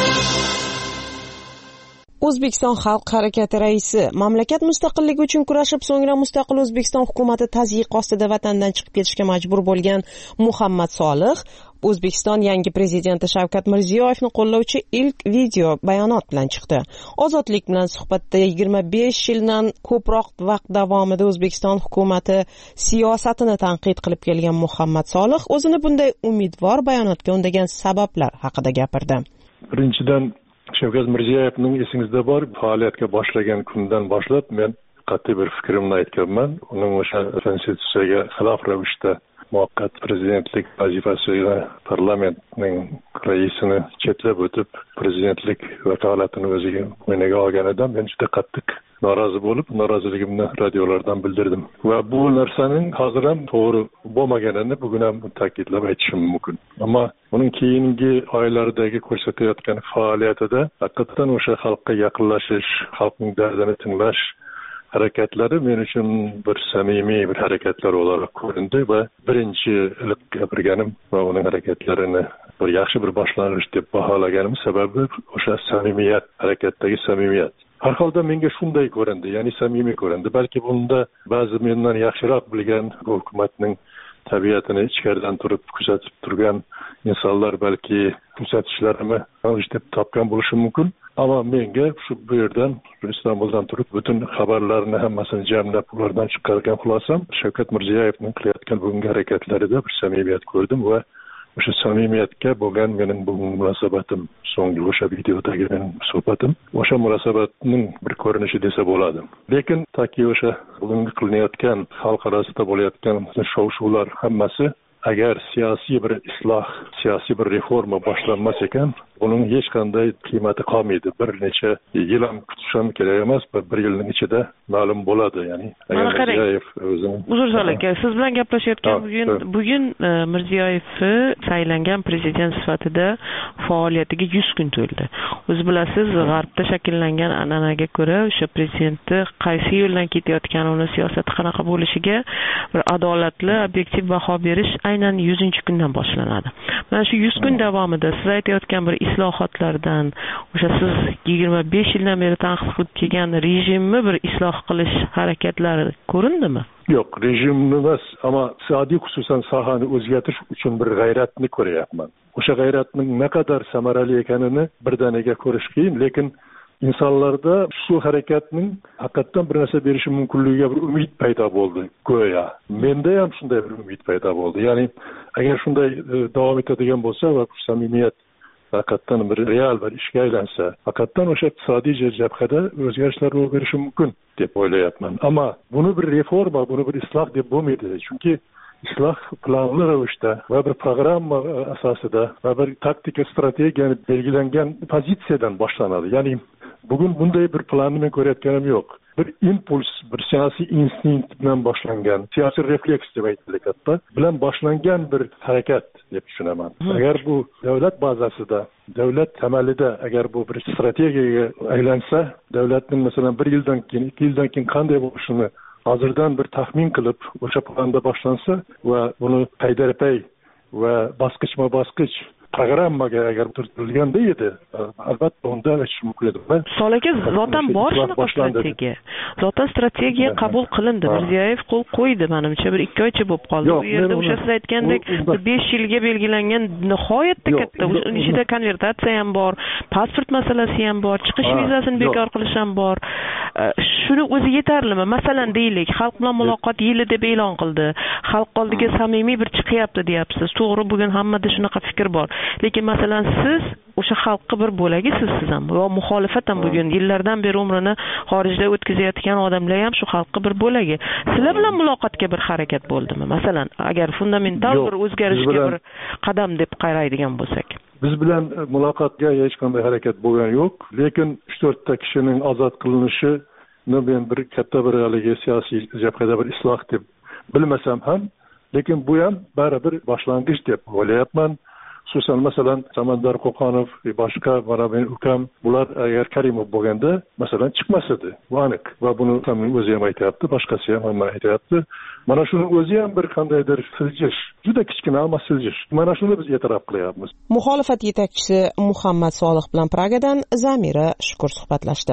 S5: O'zbekiston xalq harakati raisi, mamlakat mustaqilligi uchun kurashib, so'ngra mustaqil O'zbekiston hukumati tazyiq ostida vatandan chiqib ketishga majbur bo'lgan Muhammad Solih, O'zbekiston yangi prezidenti Shavkat Mirziyoyevni qo'llovchi ilk video bayonot bilan chiqdi. Ozodlik bilan suhbatda 25 yildan ko'proq vaqt davomida O'zbekiston hukumati siyosatini tanqid qilib kelgan Muhammad Solih o'zini bunday umidvor bayonotga undagan sabablar haqida gapirdi.
S13: Birinchidan, Shavkat Mirziyoyevning esingizda bor, faoliyatga boshlagan kundan boshlab men qat'iy bir fikrimni aytganman. Uning o'sha konstitutsiyaga xilof ravishda muvaqqat prezidentlik vazifasiga parlamentning raisini chetlab o'tib, prezidentlik vakolatini o'ziga bo'yniga olganidan men juda qattiq norozi bo'lib, noroziligimni radiolardan bildirdim. Va bu narsaning hozir ham to'g'ri bo'lmaganini bugun ham ta'kidlab aytishim mumkin. Ammo uning keyingi oylardagi ko'rsatayotgan faoliyatida haqiqatan o'sha xalqqa yaqinlashish, xalqning dardini tinglash harakatlari men uchun bir samimiy bir harakatlar olarak ko'rindi va birinchi ilk gapirganim va uning harakatlarini bir yaxshi bir boshlang'ich deb baholaganim sababi o'sha samimiyat, harakatdagi samimiyat. Har holda menga shunday ko'rindi, ya'ni samimiy ko'rindi. Balki bunda ba'zi mendan yaxshiroq bilgan bu hukumatning tabiatini ichkaridan turib kuzatib turgan insonlar balki kuzatishlarini deb topgan bo'lishi mumkin. Ammo menga shu bu yerdan, Istanbuldan turib butun xabarlarni hammasini jamlab ulardan chiqargan xulosam Shavkat Mirziyoyevning qilayotgan bugungi harakatlarida bir samimiyat ko'rdim va o'sha samimiyatga bo'lgan mening bu munosabatim, so'nggi o'sha videodagi mening suhbatim, o'sha munosabatning bir ko'rinishi desa bo'ladi. Lekin taki o'sha bugungi qilinayotgan xalq orasida bo'layotgan shov-shuvlar hammasi agar siyosiy bir isloh, siyosiy bir reforma boshlanmas ekan, buning hech qanday qiymati qolmaydi. Bir necha yil ham kutish ham kerak emas, bir yilning ichida ma'lum bo'ladi. Ya'ni
S5: Mirziyoyev o'zining uzr so'rang, siz bilan gaplashayotgan bugun Mirziyoyev saylangan prezident sifatida faoliyatiga 100 kun to'ldi. O'z bilasiz, g'arbda shakllangan an'anaga ko'ra o'sha prezidentni qaysi yo'ldan ketayotgani, uni siyosati qanaqa bo'lishiga bir adolatli, obyektiv baho berish aynan 100-kundan boshlanadi. Mana shu 100 kun davomida siz aytayotgan bir islohotlardan, o'sha siz 25 yildan beri tanqid qilib kelgan rejimni bir isloh qilish harakatlari ko'rindimi?
S13: Yo'q, rejimni emas, ammo iqtisodiy xususan sohani o'zgartirish uchun bir g'ayratni ko'ryapman. O'sha g'ayratning naqadar samarali ekanini birdaniga ko'rish qiyin, lekin insonlarda shu harakatning haqiqatan bir narsa berishi mumkinligiga bir umid paydo bo'ldi go'yo. Menda ham shunday bir umid paydo bo'ldi. Ya'ni agar shunday davom etadigan bo'lsa va samimiyat haqiqatan bir real bir ishga aylansa, haqiqatan o'sha iqtisodiy jabhada o'zgarishlar ro'y berishi mumkin deb o'ylayapman. Ammo buni bir reforma, buni bir isloh deb bo'lmaydi. Chunki isloh planli ravishda va bir programma asosida va bir taktika, strategiyani belgilangan pozitsiyadan boshlanadi. Ya'ni bugun bunday bir planni men ko'rayotganim yo'q. Bir impuls, bir siyosiy instinkt bilan boshlangan, siyosiy refleks deb aytaylik hatto, bilan boshlangan bir harakat deb tushunaman. Agar bu davlat bazasida, davlat tamalida agar bu bir strategiyaga aylansa, davlatning masalan 1 yildan keyin, 2 yildan keyin qanday bo'lishini hozirdan bir taxmin qilib o'sha planda boshlansa va buni paydarpay va bosqichma-bosqich programmaga agar turtilganda edi, albatta unda aytish mumkin edi.
S5: Solaka zotan bor shunaqa strategiya. Zotan strategiya qabul qilindi. Mirziyoyev qo'l qo'ydi, menimcha bir 2 oycha bo'lib qoldi. Bu yerda o'sha siz aytgandek 5 yilga belgilangan nihoyatda katta, uning ichida konvertatsiya ham bor, pasport masalasi ham bor, chiqish vizasini bekor qilish ham bor. Shuni o'zi yetarlimi? Masalan deylik, xalq bilan muloqot yili deb e'lon qildi. Xalq oldiga samimiy bir chiqyapti deyapsiz. To'g'ri, bugun hammada shunaqa fikr bor. Lekin masalan siz o'sha xalqqa bir bo'lagisiz ham va muxolifat ham bugun yillardan beri umrini xorijda o'tkazayotgan odamlar ham shu xalqqa bir bo'lagi. Sizlar bilan muloqotga bir harakat bo'ldimi? Masalan, agar fundamental bir o'zgarishga bir qadam deb qaraydigan bo'lsak.
S13: Biz bilan muloqotga hech qanday harakat bo'lgan yo'q, lekin 3-4 ta kishining ozod qilinishi men bir katta bir haligi siyosiy jabhada bir isloh deb bilmasam ham, lekin bu ham baribir boshlang'ich deb o'ylayapman. Xususan masalan Samandar Qo'qonov va boshqa mana men ukam bular agar Karimov bo'lganda masalan chiqmas edi. Bu aniq. Va buni ham o'zi ham aytayapti, boshqasi ham hamma aytayapti. Mana shuni o'zi ham bir qandaydir siljish, juda kichkina ammo siljish. Mana shuni biz e'tirof qilyapmiz.
S5: Muxolifat yetakchisi Muhammad Solih bilan Pragadan Zamira Shukur suhbatlashdi.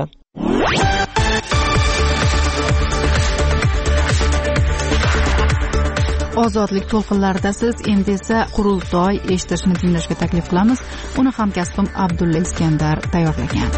S1: Ozodlik to'lqinlarida siz endi esa qurultoy eshitishni tinglashga taklif qilamiz. Uni hamkasbim Abdulla Iskandar tayyorlagan.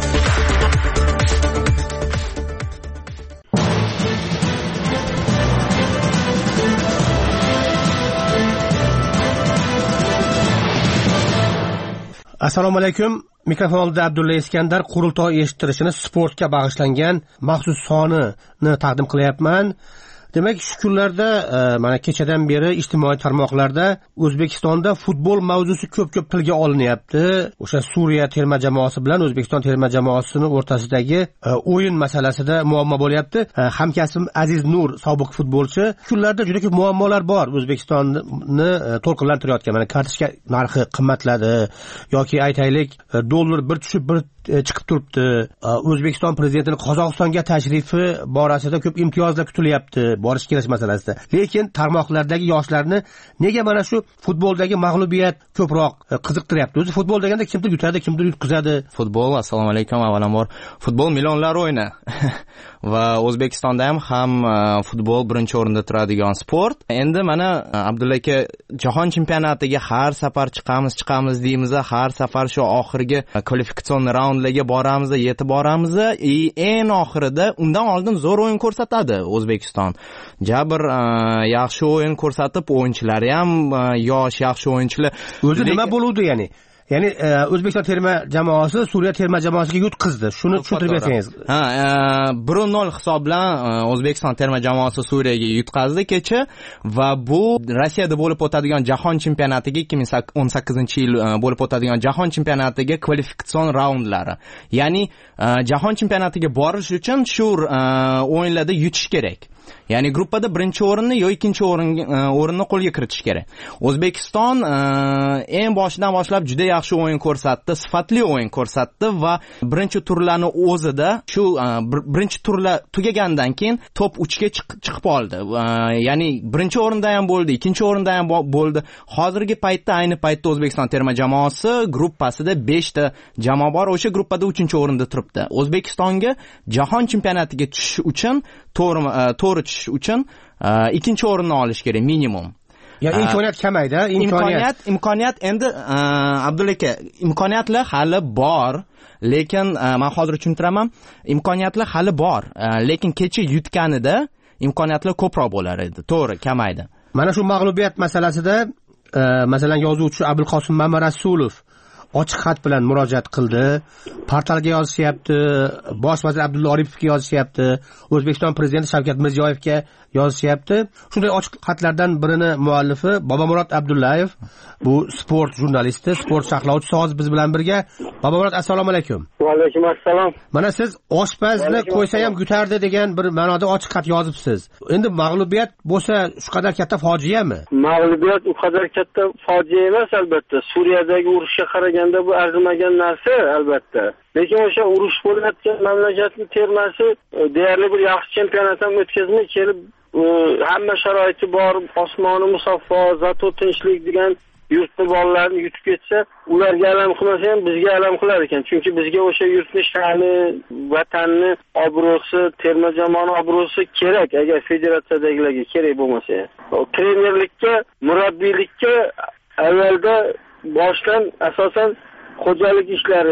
S6: Assalomu alaykum. Mikrofon oldida Abdulla Iskandar qurultoy eshittirishini sportga bag'ishlangan maxsus sonini taqdim qilyapman. Demak, shu kunlarda mana kechadan beri ijtimoiy tarmoqlarda O'zbekistonda futbol mavzusi ko'p tilga olinyapti. O'sha Suriya terma jamoasi bilan O'zbekiston terma jamoasining o'rtasidagi o'yin masalasida muammo bo'lyapti. Hamkasbim Aziz Nur, sobiq futbolchi, kunlarda juda ko'p muammolar bor O'zbekistonni to'lqinlantirayotgan. Mana kartochka narxi qimmatladi yoki aytaylik dollar bir tushib bir chiqib turibdi. O'zbekiston prezidentining Qozog'istonga tashrifi borasida ko'p imtiyozlar kutilyapti, borish kelish masalasida. Lekin tarmoqlardagi yoshlarni nega mana shu futboldagi mag'lubiyat ko'proq qiziqtiryapti? O'zi futbol deganda kimdir yutadi, kimdir yutqizadi.
S14: Futbol, assalomu alaykum, avvalambor. Futbol millionlar o'yini. Va O'zbekistonda ham futbol birinchi o'rinda turadigan sport. Endi mana Abdulla aka, jahon chempionatiga har safar chiqamiz deymiz, har safar shu oxirgi kvalifikatsion raundlarga boramiz, yetib boramiz. Eng oxirida undan oldin zo'r o'yin ko'rsatadi O'zbekiston. Jabr yaxshi o'yin ko'rsatib, o'yinchilari ham yosh, yaxshi o'yinchilar.
S6: O'zi nima bo'ludi ya'ni? Ya'ni O'zbekiston terma jamoasi Suriya terma jamoasiga yutqizdi. Shuni tushuntirib bersangiz.
S14: 1-0 hisob bilan O'zbekiston terma jamoasi Suriyaga yutqazdi kecha va bu Rossiyada bo'lib o'tadigan jahon chempionatiga 2018-yil bo'lib o'tadigan jahon chempionatiga kvalifikatsion raundlari. Ya'ni jahon chempionatiga borish uchun shu o'yinlarda yutish kerak. Ya'ni gruppada birinchi o'rinni yo ikkinchi o'rinni qo'lga kiritish kerak. O'zbekiston eng boshidan boshlab juda yaxshi o'yin ko'rsatdi, sifatli o'yin ko'rsatdi va birinchi turlarni o'zida shu birinchi turlar tugagandan keyin top 3 ga chiqib oldi. Ya'ni birinchi o'rinda ham bo'ldi, ikkinchi o'rinda ham bo'ldi. Hozirgi paytda ayni paytda O'zbekiston terma jamoasi gruppasida 5 ta jamoa bor, o'sha gruppada 3-o'rinda turibdi. O'zbekistonga jahon chempionatiga tushish uchun to'g'ri tushish uchun ikkinchi o'rinni olish kerak minimum.
S6: Ya imkoniyat kamaydi,
S14: imkoniyat endi Abdulla aka, imkoniyatlar hali bor, lekin men hozir tushuntiraman, imkoniyatlar hali bor, lekin kecha yutganida imkoniyatlar ko'proq bo'lar edi, to'g'ri, kamaydi.
S6: Mana shu mag'lubiyat masalasida masalan yozuvchi Abulqosim Mamarasulov ochiq xat bilan murojaat qildi. Portalga yozishyapti, bosh vazir Abdulla Oripovga yozishyapti, O'zbekiston prezidenti Shavkat Mirziyoyevga yozishyapti. Shunday ochiq xatlardan birini muallifi Bobomurod Abdullayev, bu sport jurnalisti, sport sharhlovchisi hozir biz bilan birga. Bobomurod, assalomu alaykum.
S15: Va alaykum assalom.
S6: Mana siz oshpazni qo'ysa ham yutardi degan bir ma'noda ochiq xat yozibsiz. Endi mag'lubiyat bo'lsa shu qadar katta fojiami?
S15: Mag'lubiyat u qadar katta fojia emas albatta. Suriyadagi urushga qaraganda bu arzimagan narsa albatta. Lekin o'sha urush bo'layotgan mamlakatning termasi deyarli bir yaxshi chempionat ham o'tkazmay kelib, hamma sharoiti bor, osmoni musaffo, zato tinchlik degan yurtni bolalarni yutib ketsa, ularga alam qilmasa ham bizga alam qilar ekan. Chunki bizga o'sha yurtni sha'ni, vatanni obro'si, terma jamoani obro'si kerak, agar federatsiyadagilarga kerak bo'lmasa. Trenerlikka, murabbiylikka avvalda boshdan asosan xo'jalik ishlari,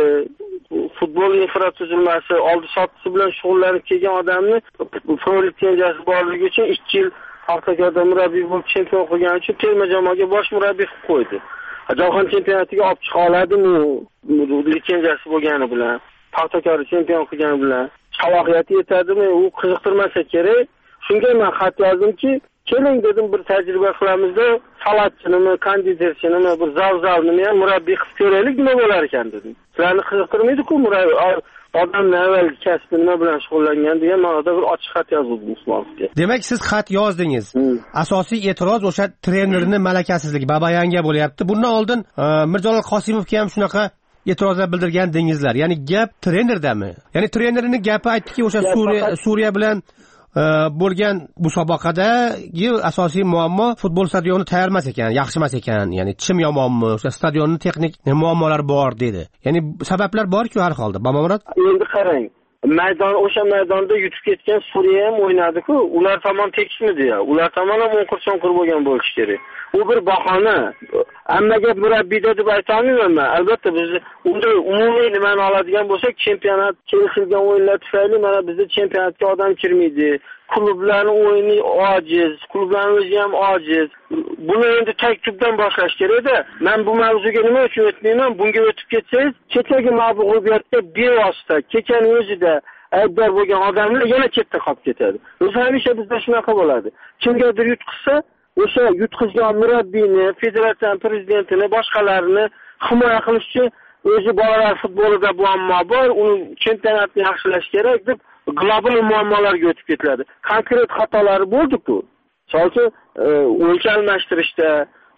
S15: futbol infratuzilmasi, oldi sotisi bilan shug'ullanib kelgan odamni pro litsenziyasi borligi uchun 2 yil Paxtakorda murabbiy bo'lib chempion qilgani uchun terma jamoaga bosh murabbiy qilib qo'ydi. Jahon chempionatiga olib chiqa oladimi litsenziyasi bo'lgani bilan, Paxtakorda chempion qilgani bilan salohiyati yetadimi, u qiziqtirmasa kerak. Shunga men xat yozdimki, keling dedim, bir tajriba qilamizda, salatchinimi, konditerchinimi, bir zavzalni ham murabbiy qilib ko'raylik, nima bo'lar ekan dedim. Sizlarni qiziqtirmaydi-ku odamni avvalgi kasbi nima bilan shug'ullangan degan ma'noda bir ochiq xat yozildi Usmonovga.
S6: Demak, siz xat yozdingiz. Asosiy e'tiroz o'sha trenerning malakasizligi, Babayanga bo'lyapti. Bundan oldin Mirjalol Qosimovga ham shunaqa e'tirozlar bildirgan dengizlar. Ya'ni gap trenerdami? Ya'ni trenerning gapi aytdiki, o'sha Suriya bilan bo'lgan musobaqadagi asosiy muammo futbol stadioni tayyor emas ekan, yaxshi emas ekan, ya'ni chim yomonmi, o'sha stadionning texnik muammolari bor dedi. Ya'ni sabablar bor-ku har holda. Bomomurod,
S15: endi qarang, o'sha maydonda yutib ketgan Suriya ham o'ynadi-ku, ular tomon tekismidi-ya. Ular tomon ham o'nqir-so'nqir bo'lgan bo'lishi kerak. U bir bahona. Hammaga murabbiyda deb ayta olmayman. Albatta biz unda umumiy nimani oladigan bo'lsak, chempionat kelishilgan o'yinlar tufayli mana bizda chempionatga odam kirmaydi. Klublarning o'yini ojiz, klublarning o'zi ham ojiz. Buni endi tag-tubdan boshlash kerak-da. Men bu mavzuga nima uchun o'tmayman? Bunga o'tib ketsangiz, kechagi mag'lubiyatga bevosita, kechaning o'zida aybdor bo'lgan odamlar yana chetda qolib ketadi. O'zi hamisha bizda shunaqa bo'ladi. Kimgadir yutqizsa, o'sha yutqizgan murabbiyni, federatsiya prezidentini, boshqalarini himoya qilish uchun o'zi bolalar futbolida muammo bor, uni chempionatni yaxshilash kerak deb global muammolarga o'tib ketiladi. Konkret xatolari bo'ldi-ku. Chunki o'lcha almashtirishda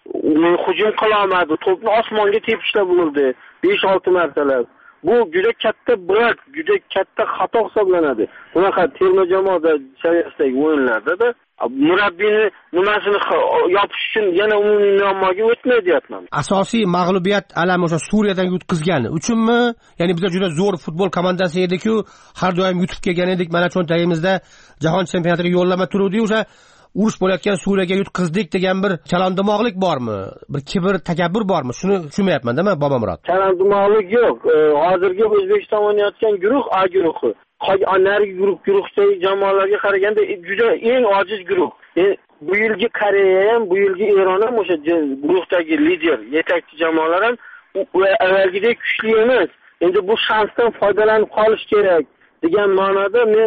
S15: hujum qila olmadi, to'pni osmonga tepishda bo'ldi 5-6 martalab. Bu juda katta biroq, juda katta xato hisoblanadi. Bunaqa terma jamoada saviyasidagi o'yinlarda murabbiyni nimasini yopish uchun yana umumiy muammoga o'tmaydi deyapman.
S6: Asosiy mag'lubiyat alami o'sha Suriyadan yutqizgani uchunmi? Ya'ni biz juda zo'r futbol komandasi edik-ku, har doim yutib kelgan edik. Mana cho'ntagimizda jahon chempionatiga yo'llama turuvdi, o'sha urush bo'layotgan Suriyaga yutqizdik degan bir chalandimoqlik bormi? Bir kibr, takabbur bormi? Shuni tushunmayapman-da men, Bomomurod.
S15: Chalandimoqlik yo'q. Hozirgi O'zbekiston o'ynayotgan guruh A guruhi. Narigi guruhdagi jamoalarga qaraganda juda eng ojiz guruh. Bu yilgi Koreya ham, bu yilgi Eron ham o'sha guruhdagi lider, yetakchi jamoalar ham avvalgidek kuchli emas. Endi bu shansdan foydalanib qolish kerak degan ma'noda men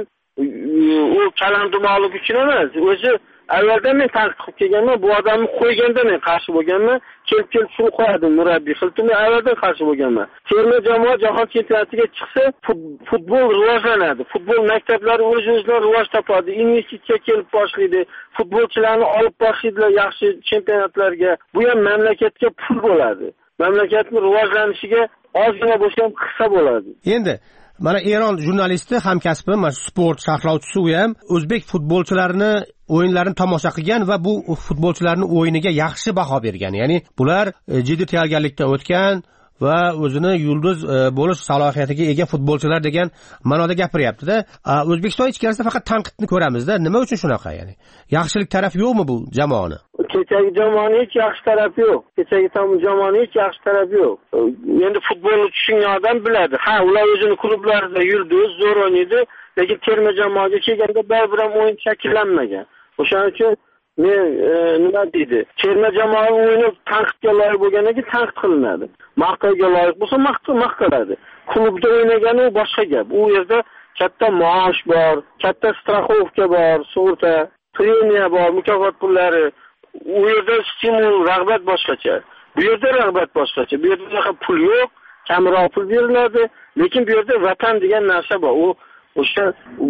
S15: u chalandimoqlik uchun emas, o'zi avvaldan men tanqid qilib kelganman, bu odamni qo'yganda men qarshi bo'lganman, kelib shuni qo'yadi murabbiy qilib, men avvaldan qarshi bo'lganman. Terma jamoa jahon chempionatiga chiqsa, futbol rivojlanadi. Futbol maktablari o'z-o'zidan rivoj topadi, investitsiya kelib boshlaydi, futbolchilarni olib boshlaydilar yaxshi chempionatlarga. Bu ham mamlakatga pul bo'ladi. Mamlakatning rivojlanishiga ozgina bo'lsa ham hissa bo'ladi.
S6: Endi mana Eron jurnalisti hamkasbim, mana sport sharhlovchisi u ham o'zbek futbolchilarini o'yinlarini tomosha qilgan va bu futbolchilarning o'yiniga yaxshi baho bergan. Ya'ni bular jiddiy tayyorgarlikdan o'tgan va o'zini yulduz bo'lish salohiyatiga ega futbolchilar degan ma'noda gapiryapti-da. O'zbekiston ichkarisida faqat tanqidni ko'ramizda. Nima uchun shunaqa, ya'ni? Yaxshilik tarafi yo'qmi bu jamoani?
S15: Kechagi jamoaning hech yaxshi tarafi yo'q. Kechagi jamoaning hech yaxshi tarafi yo'q. Endi futbolni tushungan odam biladi. Ha, ular o'zini klublarida yurdi, zo'r o'ynaydi, lekin terma jamoaga kelganda baribir ham o'yin shakllanmagan. O'shaning uchun men nima deydi? Terma jamoa o'yini tanqidga loyiq bo'lgandan keyin tanqid qilinadi. Maqtovga loyiq bo'lsa maqtaladi. Klubda o'ynagani u boshqa gap. U yerda katta maosh bor, katta straxovka bor, sug'urta, premiya bor, mukofot pullari. U yerda stimul, rag'bat boshqacha. Bu yerda rag'bat boshqacha. Bu yerda pul yo'q, kamroq pul beriladi, lekin bu yerda vatan degan narsa bor. O'sha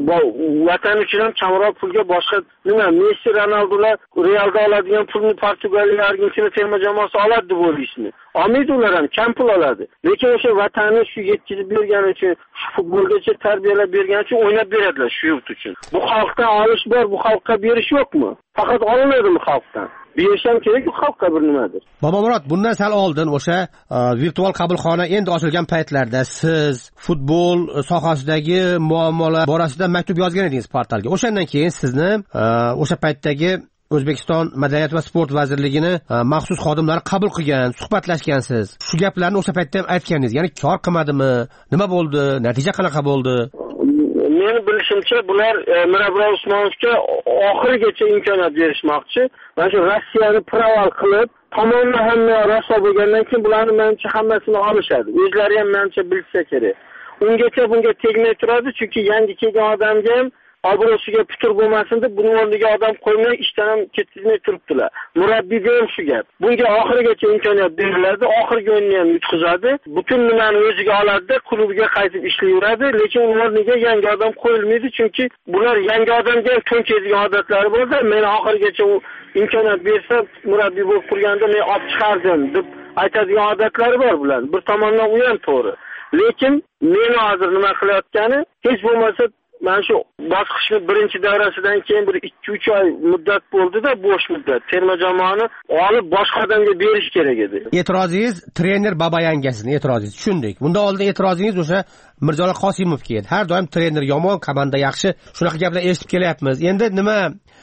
S15: vatan uchun ham kamroq pulga boshqa nima, Messi, Ronaldolar Realda oladigan pulni Portugaliya, Argentina terma jamoasi oladi deb o'ylaysizmi? Olmaydi, ular ham kam pul oladi. Lekin o'sha vatanni shu yetkazib bergani uchun, shu futbolgacha tarbiyalab bergani uchun o'ynab beradilar shu yurt uchun. Bu xalqdan olish bor, bu xalqqa berish yo'qmi? Faqat olinadimi xalqdan? Berisham kerak xalqqa bir nimadir.
S6: Bomomurod, bundan sal oldin o'sha virtual qabulxona endi ochilgan paytlarda siz futbol sohasidagi muammolar borasida maktub yozgan edingiz portalga. O'shandan keyin sizni o'sha paytdagi O'zbekiston Madaniyat va sport vazirligini maxsus xodimlari qabul qilgan, suhbatlashgansiz. Shu gaplarni o'sha paytda ham aytganingiz. Ya'ni kor qilmadimi? Nima bo'ldi? Natija qanaqa bo'ldi?
S15: Meni bilishimcha bular Mirabro Usmonovga oxirigacha imkoniyat berishmoqchi. Mana shu Rossiyani proval qilib, tomonni hamma raso bo'lgandan keyin bularni menimcha hammasini olishadi. O'zlari ham menimcha bilsa kerak. Ungacha bunga tegmay turadi, chunki yangi kelgan odamga ham obro'siga putur bo'lmasin deb buning o'rniga odam qo'ymay ishdan ham ketkizmay turibdilar. Murabbiyga ham shu gap. Bunga oxirigacha imkoniyat beriladi, oxirgi o'yinni ham yutqizadi, butun nimani o'ziga oladi, klubiga qaytib ishlayveradi, lekin uning o'rniga yangi odam qo'yilmaydi, chunki bular yangi odamga ham to'nkaydigan odatlari bo'lsa, men oxirigacha u imkoniyat bersa, murabbiy bo'lib turganda men olib chiqardim deb aytadigan odatlari bor bular. Bir tomondan u ham to'g'ri. Lekin meni hozir nima qilayotgani, hech bo'lmasa mana shu bosqichni birinchi davrasidan keyin bir 2-3 oy muddat bo'ldi-da, bo'sh muddat. Terma jamoani olib boshqa odamga berish kerak edi.
S6: E'tirozingiz trener Babayanga sizning e'tirozingiz. Tushundik. Bunda oldin e'tirozingiz o'sha Mirjalol Qosimovga edi. Har doim trener yomon, komanda yaxshi, shunaqa gaplar eshitib kelyapmiz. Endi nima?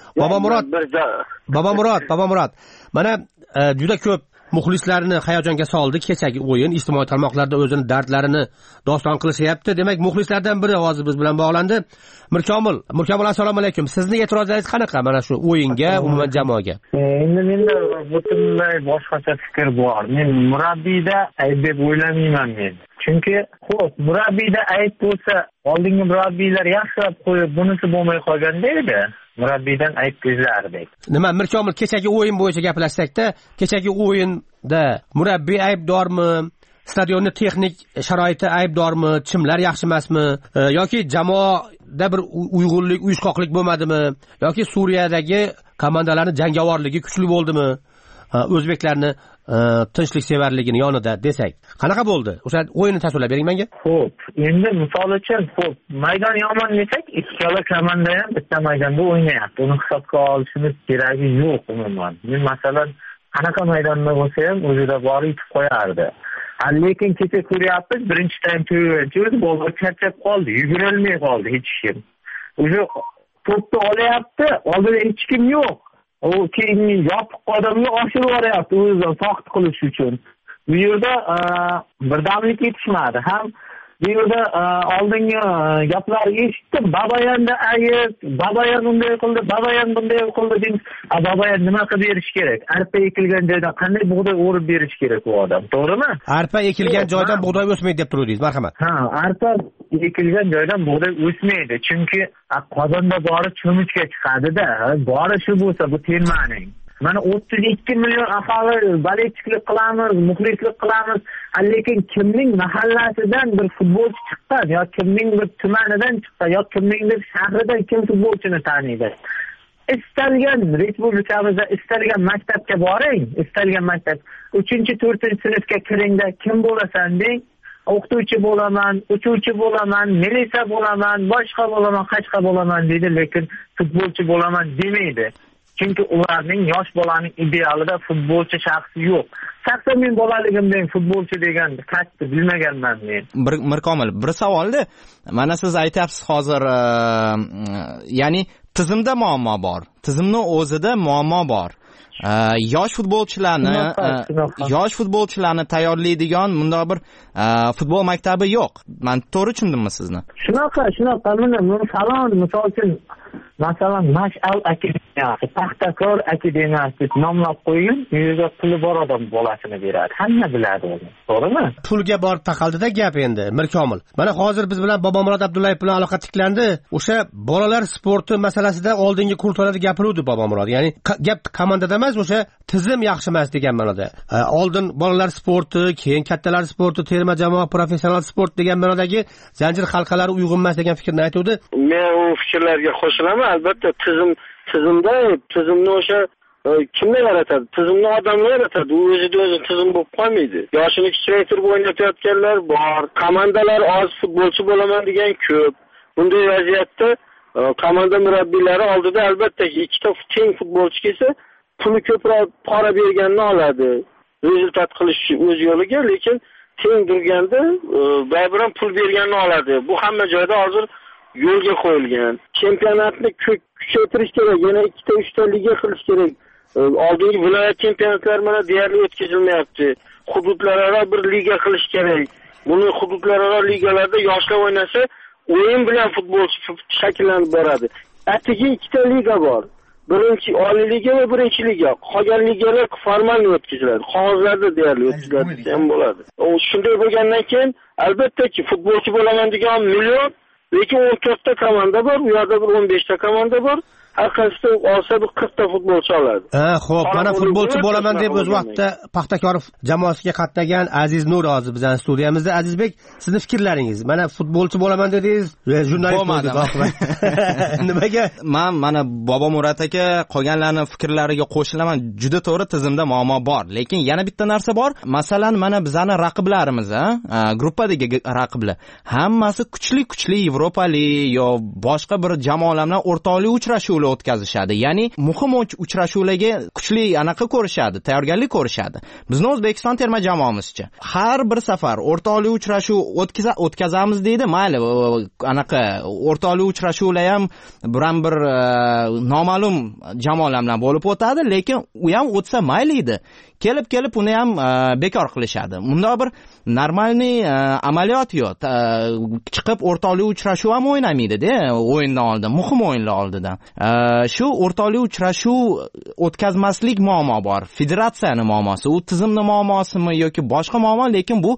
S6: Bobomurod. Mana juda ko'p muxlislarni hayajonga soldi kechagi o'yin. Ijtimoiy tarmoqlarda o'zini dardlarini doston qilishyapti. Demak, muxlislardan biri hozir biz bilan bog'landi. Mirkomil, assalomu alaykum. Sizning e'tirozingiz qanaqa mana shu o'yinga, umuman jamoaga?
S16: Endi menda butunlay boshqacha fikr bor. Men murabbiyda ayb deb o'ylamayman men. Chunki, xo'p, murabbiyda ayb bo'lsa, oldingi murabbiylar yaxshilab qo'yib, bunisi bo'lmay qolganda edi. Murabbiydan ayb izlardik. Nima,
S6: Mirkomil, kechagi o'yin bo'yicha gaplashsakda, kechagi o'yinda murabbiy aybdormi? Stadionning texnik sharoiti aybdormi? Chimlar yaxshi emasmi? Yoki jamoada bir uyg'unlik, uyushqoqlik bo'lmadimi? Yoki Suriyadagi komandalarning jangovorligi kuchli bo'ldimi? O'zbeklarni tinchliksevarligini yonida desak, qanaqa bo'ldi? O'sha o'yinni tasvirlab bering menga.
S16: Xo'p, endi misol uchun, maydon yomon desak, ikkala komanda ham bitta maydonda o'ynayapti. Uni hisobga olishimiz keragi yo'q umuman. Men masalan, qanaqa maydonda bo'lsa ham o'zida bor yutib qo'yardi. Lekin kecha ko'ryapmiz, birinchi taym o'yinchi bo'ldi, charchab qoldi, yugurolmay qoldi hech kim. O'sha to'pni olyapti, oldida hech kim yo'q. U keyin yopiq odamni oshirib yuboryapti o'zidan soqit qilish uchun. Bu yerda birdamlik yetishmadi. Ham bu yerda oldingi gaplar eshitdim. Babayanda ayib, Babayan unday qildi, Babayan bunday qildi deymiz. Babayan nima qilib berish kerak? Arpa ekilgan joydan qanday bug'doy o'rib berish kerak u odam? To'g'rimi?
S6: Arpa ekilgan joydan bug'doy o'smaydi deb turuvdingiz, marhamat.
S16: Arpa ekilgan joydan bug'doy o'smaydi. Chunki qozonda bori cho'michga chiqadi-da. Bori shu bo'lsa, bu termaning. Mana 32 million aholi baletchilik qilamiz, muxlislik qilamiz. Lekin kimning mahallasidan bir futbolchi chiqqan, yo kimning bir tumanidan chiqqan, yo kimning bir shahridan kim futbolchini taniydi? Istalgan respublikamizda istalgan maktabga boring, istalgan maktab 3-4-sinfga kiringda kim bo'lasan deng, o'qituvchi bo'laman, uchuvchi bo'laman, milisa bo'laman, boshqa bo'laman, qashqa bo'laman deydi, lekin futbolchi bo'laman demaydi. Chunki ularning yosh bolaning idealida futbolchi shaxsi yo'q. Shaxsan men bolaligimdan futbolchi degan kasbni bilmaganman men.
S14: Mirkomil, bir savolda, mana siz aytyapsiz hozir, ya'ni tizimda muammo bor. Tizimning o'zida muammo bor. Yosh futbolchilarni tayyorlaydigan bunday bir futbol maktabi yo'q. Men to'g'ri tushundimmi sizni?
S16: Shunaqa, men falon misol uchun masalan Mash'al akademiyasi, Paxtakor akademiyasi deb nomlab qo'ygan, yerga puli bor odam bolasini beradi. Hamma biladi uni. To'g'rimi?
S6: Pulga borib taqaldida gap endi, Mirkomil. Mana hozir biz bilan Bobomurod Abdullayev bilan aloqa tiklandi. O'sha bolalar sporti masalasida oldingi kurtolarda gapiruvdi Bobomurod. Ya'ni gap komandada emas, o'sha tizim yaxshi emas degan ma'noda. Oldin bolalar sporti, keyin kattalar sporti, terma jamoa, professional sport degan ma'nodagi zanjir halqalari uyg'un emas degan fikrni aytuvdi.
S15: Men u fikrlarga qo'shilaman. Albatta tizimni o'sha kimlar yaratadi? Tizimni odamlar yaratadi. U o'zida o'zi tizim bo'lib qolmaydi. Yoshini kichiktirib o'ynatayotganlar bor, komandalar oz, futbolchi bo'laman degan ko'p. Bunday vaziyatda komanda murabbiylari oldida albatta ikkita teng futbolchi kelsa, puli ko'proq pora berganini oladi. Rezultat qilish o'z yo'liga, lekin teng turganda baribir ham pul berganini oladi. Bu hamma joyda hozir yo'lga qo'yilgan. Chempionatni kuchaytirish kerak, yana 2-3 liga qilish kerak. Oldingi viloyat chempionatlari mana deyarli o'tkazilmayapti. Hududlararo bir liga qilish kerak. Buni hududlararo ligalarda yoshlar o'ynasa, o'yin bilan futbolchi shakllanib boradi. Atigi 2 liga bor. Birinchi oliy liga va birinchi liga. Qolgan ligalar formal o'tkaziladi. Qog'ozlarda deyarli o'tkaziladi ham bo'ladi. Shunday bo'lgandan keyin albatta futbolchi bo'laman degan million lekin 14 ta komanda bor, bu yerda bir 15 ta komanda bor. Har qaysi olsa bir 40 ta futbolchi oladi.
S6: Xo'p, mana futbolchi bo'laman deb o'z vaqtida Paxtakorov jamoasiga qatnagan Aziz Nur hozir bizning studiyamizda. Azizbek, sizning fikrlaringiz? Mana futbolchi bo'laman dedingiz, jurnalist bo'ldingiz oqibat. Nimaga?
S14: Mana Bobomurod aka qolganlarning fikrlariga qo'shilaman. Juda to'g'ri, tizimda muammo bor, lekin yana bitta narsa bor. Masalan, mana bizning raqiblarimiz, gruppadagi raqiblar hammasi kuchli Yevropalik yo boshqa bir jamoalar bilan o'rtoqlik uchrashuvlar o'tkazishadi. Ya'ni muhim uchrashuvlarga kuchli anaqa ko'rishadi, tayyorgarlik ko'rishadi. Bizning O'zbekiston terma jamoamizcha har bir safar o'rtoqlik uchrashuv o'tkazamiz deydi. Mayli, anaqa o'rtoqlik uchrashuvlar ham bir noma'lum jamoalar bilan bo'lib o'tadi, lekin u ham o'tsa mayli edi. Kelib uni ham bekor qilishadi. Bunda bir normalniy amaliyot yo'q. Chiqib o'rtoqlik uchrashuv ham o'ynamaydi-da, o'yindan oldin, muhim o'yinlar oldidan. Shu o'rtoqlik uchrashuv o'tkazmaslik muammo bor. Federatsiyaning muammosi, u tizimning muammosimi yoki boshqa muammo, lekin bu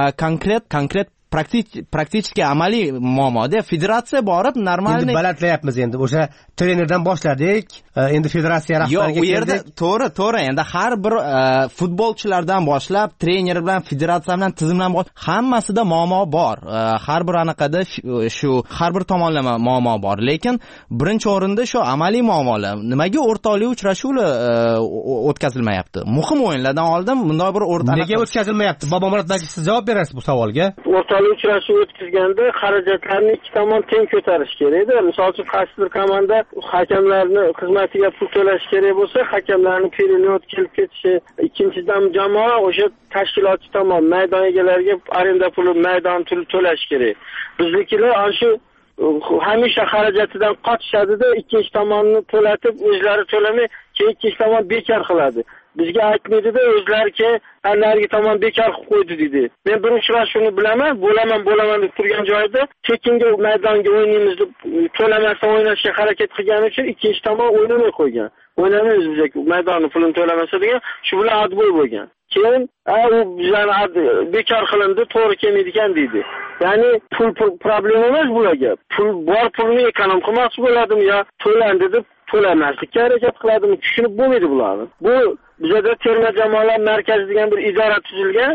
S14: konkret praktik amaliy muammoda. Federatsiya borib normalniy
S6: endi balandlayapmiz, endi o'sha trenerdan boshladik, endi federatsiya rahbariga keldik.
S14: U yerda to'g'ri, endi har bir futbolchilardan boshlab trener bilan, federatsiya bilan, tizim bilan hammasida muammo bor. Har bir anaqada shu har bir tomonlama muammo bor, lekin birinchi o'rinda shu amaliy muammolar. Nimaga o'rtoqlik uchrashuvlar o'tkazilmayapti? Muhim o'yinlardan oldin bunday bir
S6: nega o'tkazilmayapti? Bobomurod aka, siz javob berasiz bu savolga.
S15: Uchrashuv o'tkazganda xarajatlarni ikki tomon teng ko'tarish kerak-da. Misol uchun qaysi bir komanda hakamlarni xizmatiga pul to'lash kerak bo'lsa, hakamlarning period kelib ketishi, ikkinchidan jamoa o'sha tashkilotchi tomon maydon egalariga arenda puli, maydon puli to'lash kerak. Biznikilar ana shu hamisha xarajatidan qochishadi-da, ikkinchi tomonni to'latib, o'zlari to'lamay, keyin ikkinchi tomon bekor qiladi. Bizga aytmaydi-da, o'zlariga anargi tomon bekor qilib qo'ydi dedi. Men bir uchrashuvni bilaman, bo'laman deb turgan joyda tekinga maydonga o'ynaymiz deb to'lamasdan o'ynashga harakat qilgani uchun ikkinchi tomon o'ynamay qo'ygan. O'ynamaymiz biz maydonni pulini to'lamasa degan, shu bilan adbo'y bo'lgan. Keyin u bizlarni bekor qilindi, to'g'ri kelmaydi ekan deydi. Ya'ni pul problema emas bularga. Pul bor, pulni ekonom qilmoqchi bo'ladimi yo to'landi deb to'lamaslikka harakat qiladimi? Tushunib bo'lmaydi bularni. Bu bizda terma jamoalar markazi degan bir idora tuzilgan.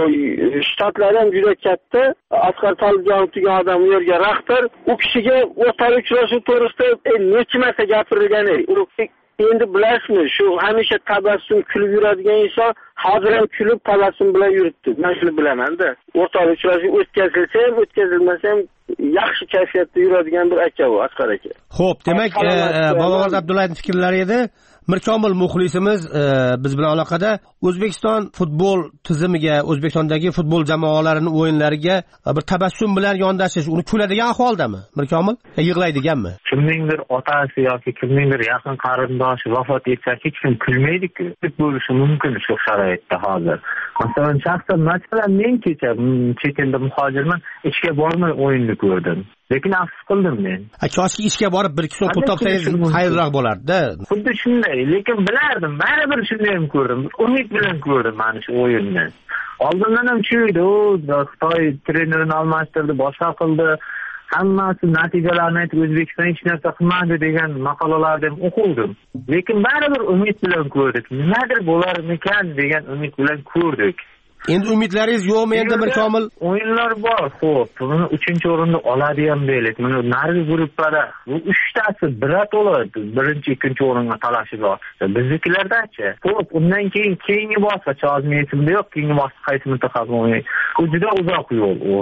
S15: Shtatlari ham juda katta. Asqar Tolibjonov degan odam u yerga rahbar. U kishiga o'rtoqlik uchrashuv to'g'risida necha marta gapirilgan. Endi bilasizmi, shu hamisha tabassum kulib yuradigan inson hozir ham kulib tabassum bilan yuribdi. Men shuni bilaman-da. O'rtoqlik uchrashuv o'tkazilsa ham, o'tkazilmasa ham yaxshi kayfiyatda yuradigan bir aka bu, Asqar aka.
S6: Xo'p, demak, Bobomurod Abdullayevning fikrlari edi. Mirkomil muxlisimiz biz bilan aloqada. O'zbekiston futbol tizimiga, O'zbekistondagi futbol jamoalarining o'yinlariga bir tabassum bilan yondashish, uni kuladigan ahvoldami? Mirkomil, yig'laydiganmi?
S16: Kimningdir otasi yoki kimningdir yaqin qarindoshi vafot etsa, hech kim kulmaydi-ku. Bo'lishi mumkin shu sharoitda hozir. Masalan, shaxsan men kecha chet elda muhojirman, ishga bormay o'yinni ko'rdim. Lekin afsus qildim men.
S6: Koshki ishga borib bir kishi pul topsangiz xayrroq bo'lardi-da.
S16: Xuddi shunday, lekin bilardim, baribir shunday ham ko'rdim. Umid bilan ko'rdim mana shu o'yinni. Oldindan ham chuydi, Xitoy trenerini almashtirdi, boshqa qildi. Hammasi natijalarni aytib, O'zbekiston hech narsa qilmadi degan maqolalarni ham o'qidim. Lekin baribir umid bilan ko'rdik. Nimadir bo'larmikan degan umid bilan ko'rdik.
S6: Endi umidlaringiz yo'qmi endi Mirkomil?
S16: O'yinlar bor, xo'p. Buni 3-o'rinni oladi ham deylik. Mana narigi gruppada bu 3tasi birat bo'ladi. 1-2 o'ringa talashib yotibdi. Biznikilardachi. Xo'p, undan keyingi bosqich hozir esimda yo'q, keyingi bosqich qaysi mintaqaga o'ynaydi. Bu juda uzoq yo'l u.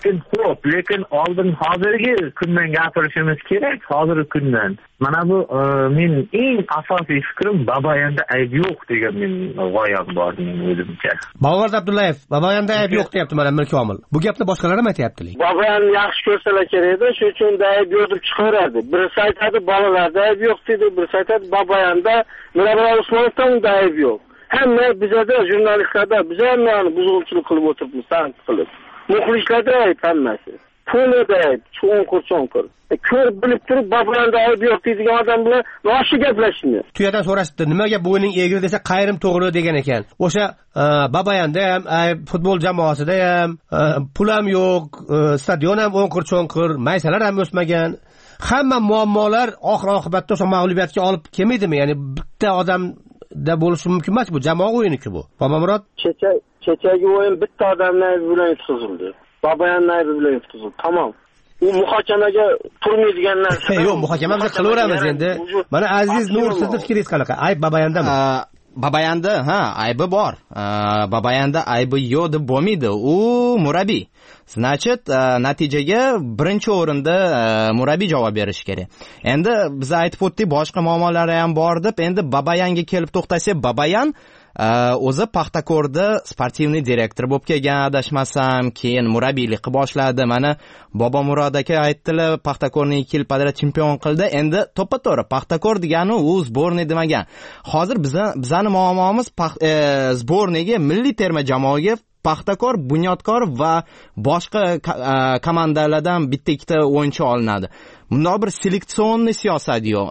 S16: Lekin oldin hozirgi kundan gapirishimiz kerak, hozirgi kundan. Mana bu men eng asosiy fikrim Babayanda ayb yo'q degan men g'oyam bor mening o'zimcha.
S6: Bobomurod Abdullayev, Babayanda ayb yo'q deyapti mana Mirkomil. Bu gapni boshqalar ham aytayapti.
S15: Babayani yaxshi ko'rsalar kerak-da, shuning uchun ayb yo'q deb chiqaradi. Birisi aytadi bolalarda ayb yo'q dedi, birisi aytadi Babayanda, Mirabay Usmonovda ayb yo'q. Hamma bizada jurnalistlarda biz ham buzg'unchilik qilib o'tiribmiz, tanqid qilib. Muxlislarda ayb hammasi. polida cho'nqir ko'rib bilib turib babayanda ayb yo'q deydigan odam bilan boshqa gaplashishni.
S6: Tuyadan so'rashdi, nimaga bo'yning egri desa qayrim to'g'ri degan ekan. O'sha babayanda ham, futbol jamoasida ham pul ham yo'q, stadion ham o'nqir-cho'nqir, maysalar ham o'smagan. Hamma muammolar oxir-oqibatda o'sha mag'lubiyatga olib kelmaydimi? Ya'ni bitta odamda bo'lishi mumkin emas, bu jamoa o'yini-ku bu. Bobomurod,
S15: kechagi o'yin bitta odamning aybi bilan yetkazildi. Babayanning aybi bilan yetkazildi. Tamom. U muhokamaga turmaydigan narsa.
S6: Yo'q, muhokama biz qilaveramiz endi. Mana Aziz Nur, sizning fikringiz qanaqa? Ayb babayandami?
S14: Babayanda aybi bor. Babayanda aybi yo'q deb bo'lmaydi. U murabbiy. Значит, natijaga birinchi o'rinda murabbiy javob berishi kerak. Endi biz aytib o'tdik, boshqa muammolari ham bor deb, endi Babayanga kelib to'xtasak, Babayan o'zi Paxtakorda sportivniy direktor bo'lib kelgan, adashmasam, keyin murabbiylik qilib boshladi. Mana Bobomurod aka aytdilar, Paxtakorni 2 yil podrad chempion qildi. Endi to'ppa-to'g'ri Paxtakor degani u sborniy demagan. Hozir bizning muammomiz sborniyga, milliy terma jamoaga Paxtakor, Bunyodkor va boshqa komandalardan bitta-ikkita o'yinchi olinadi. Bunday bir seleksionni siyosat yo'q.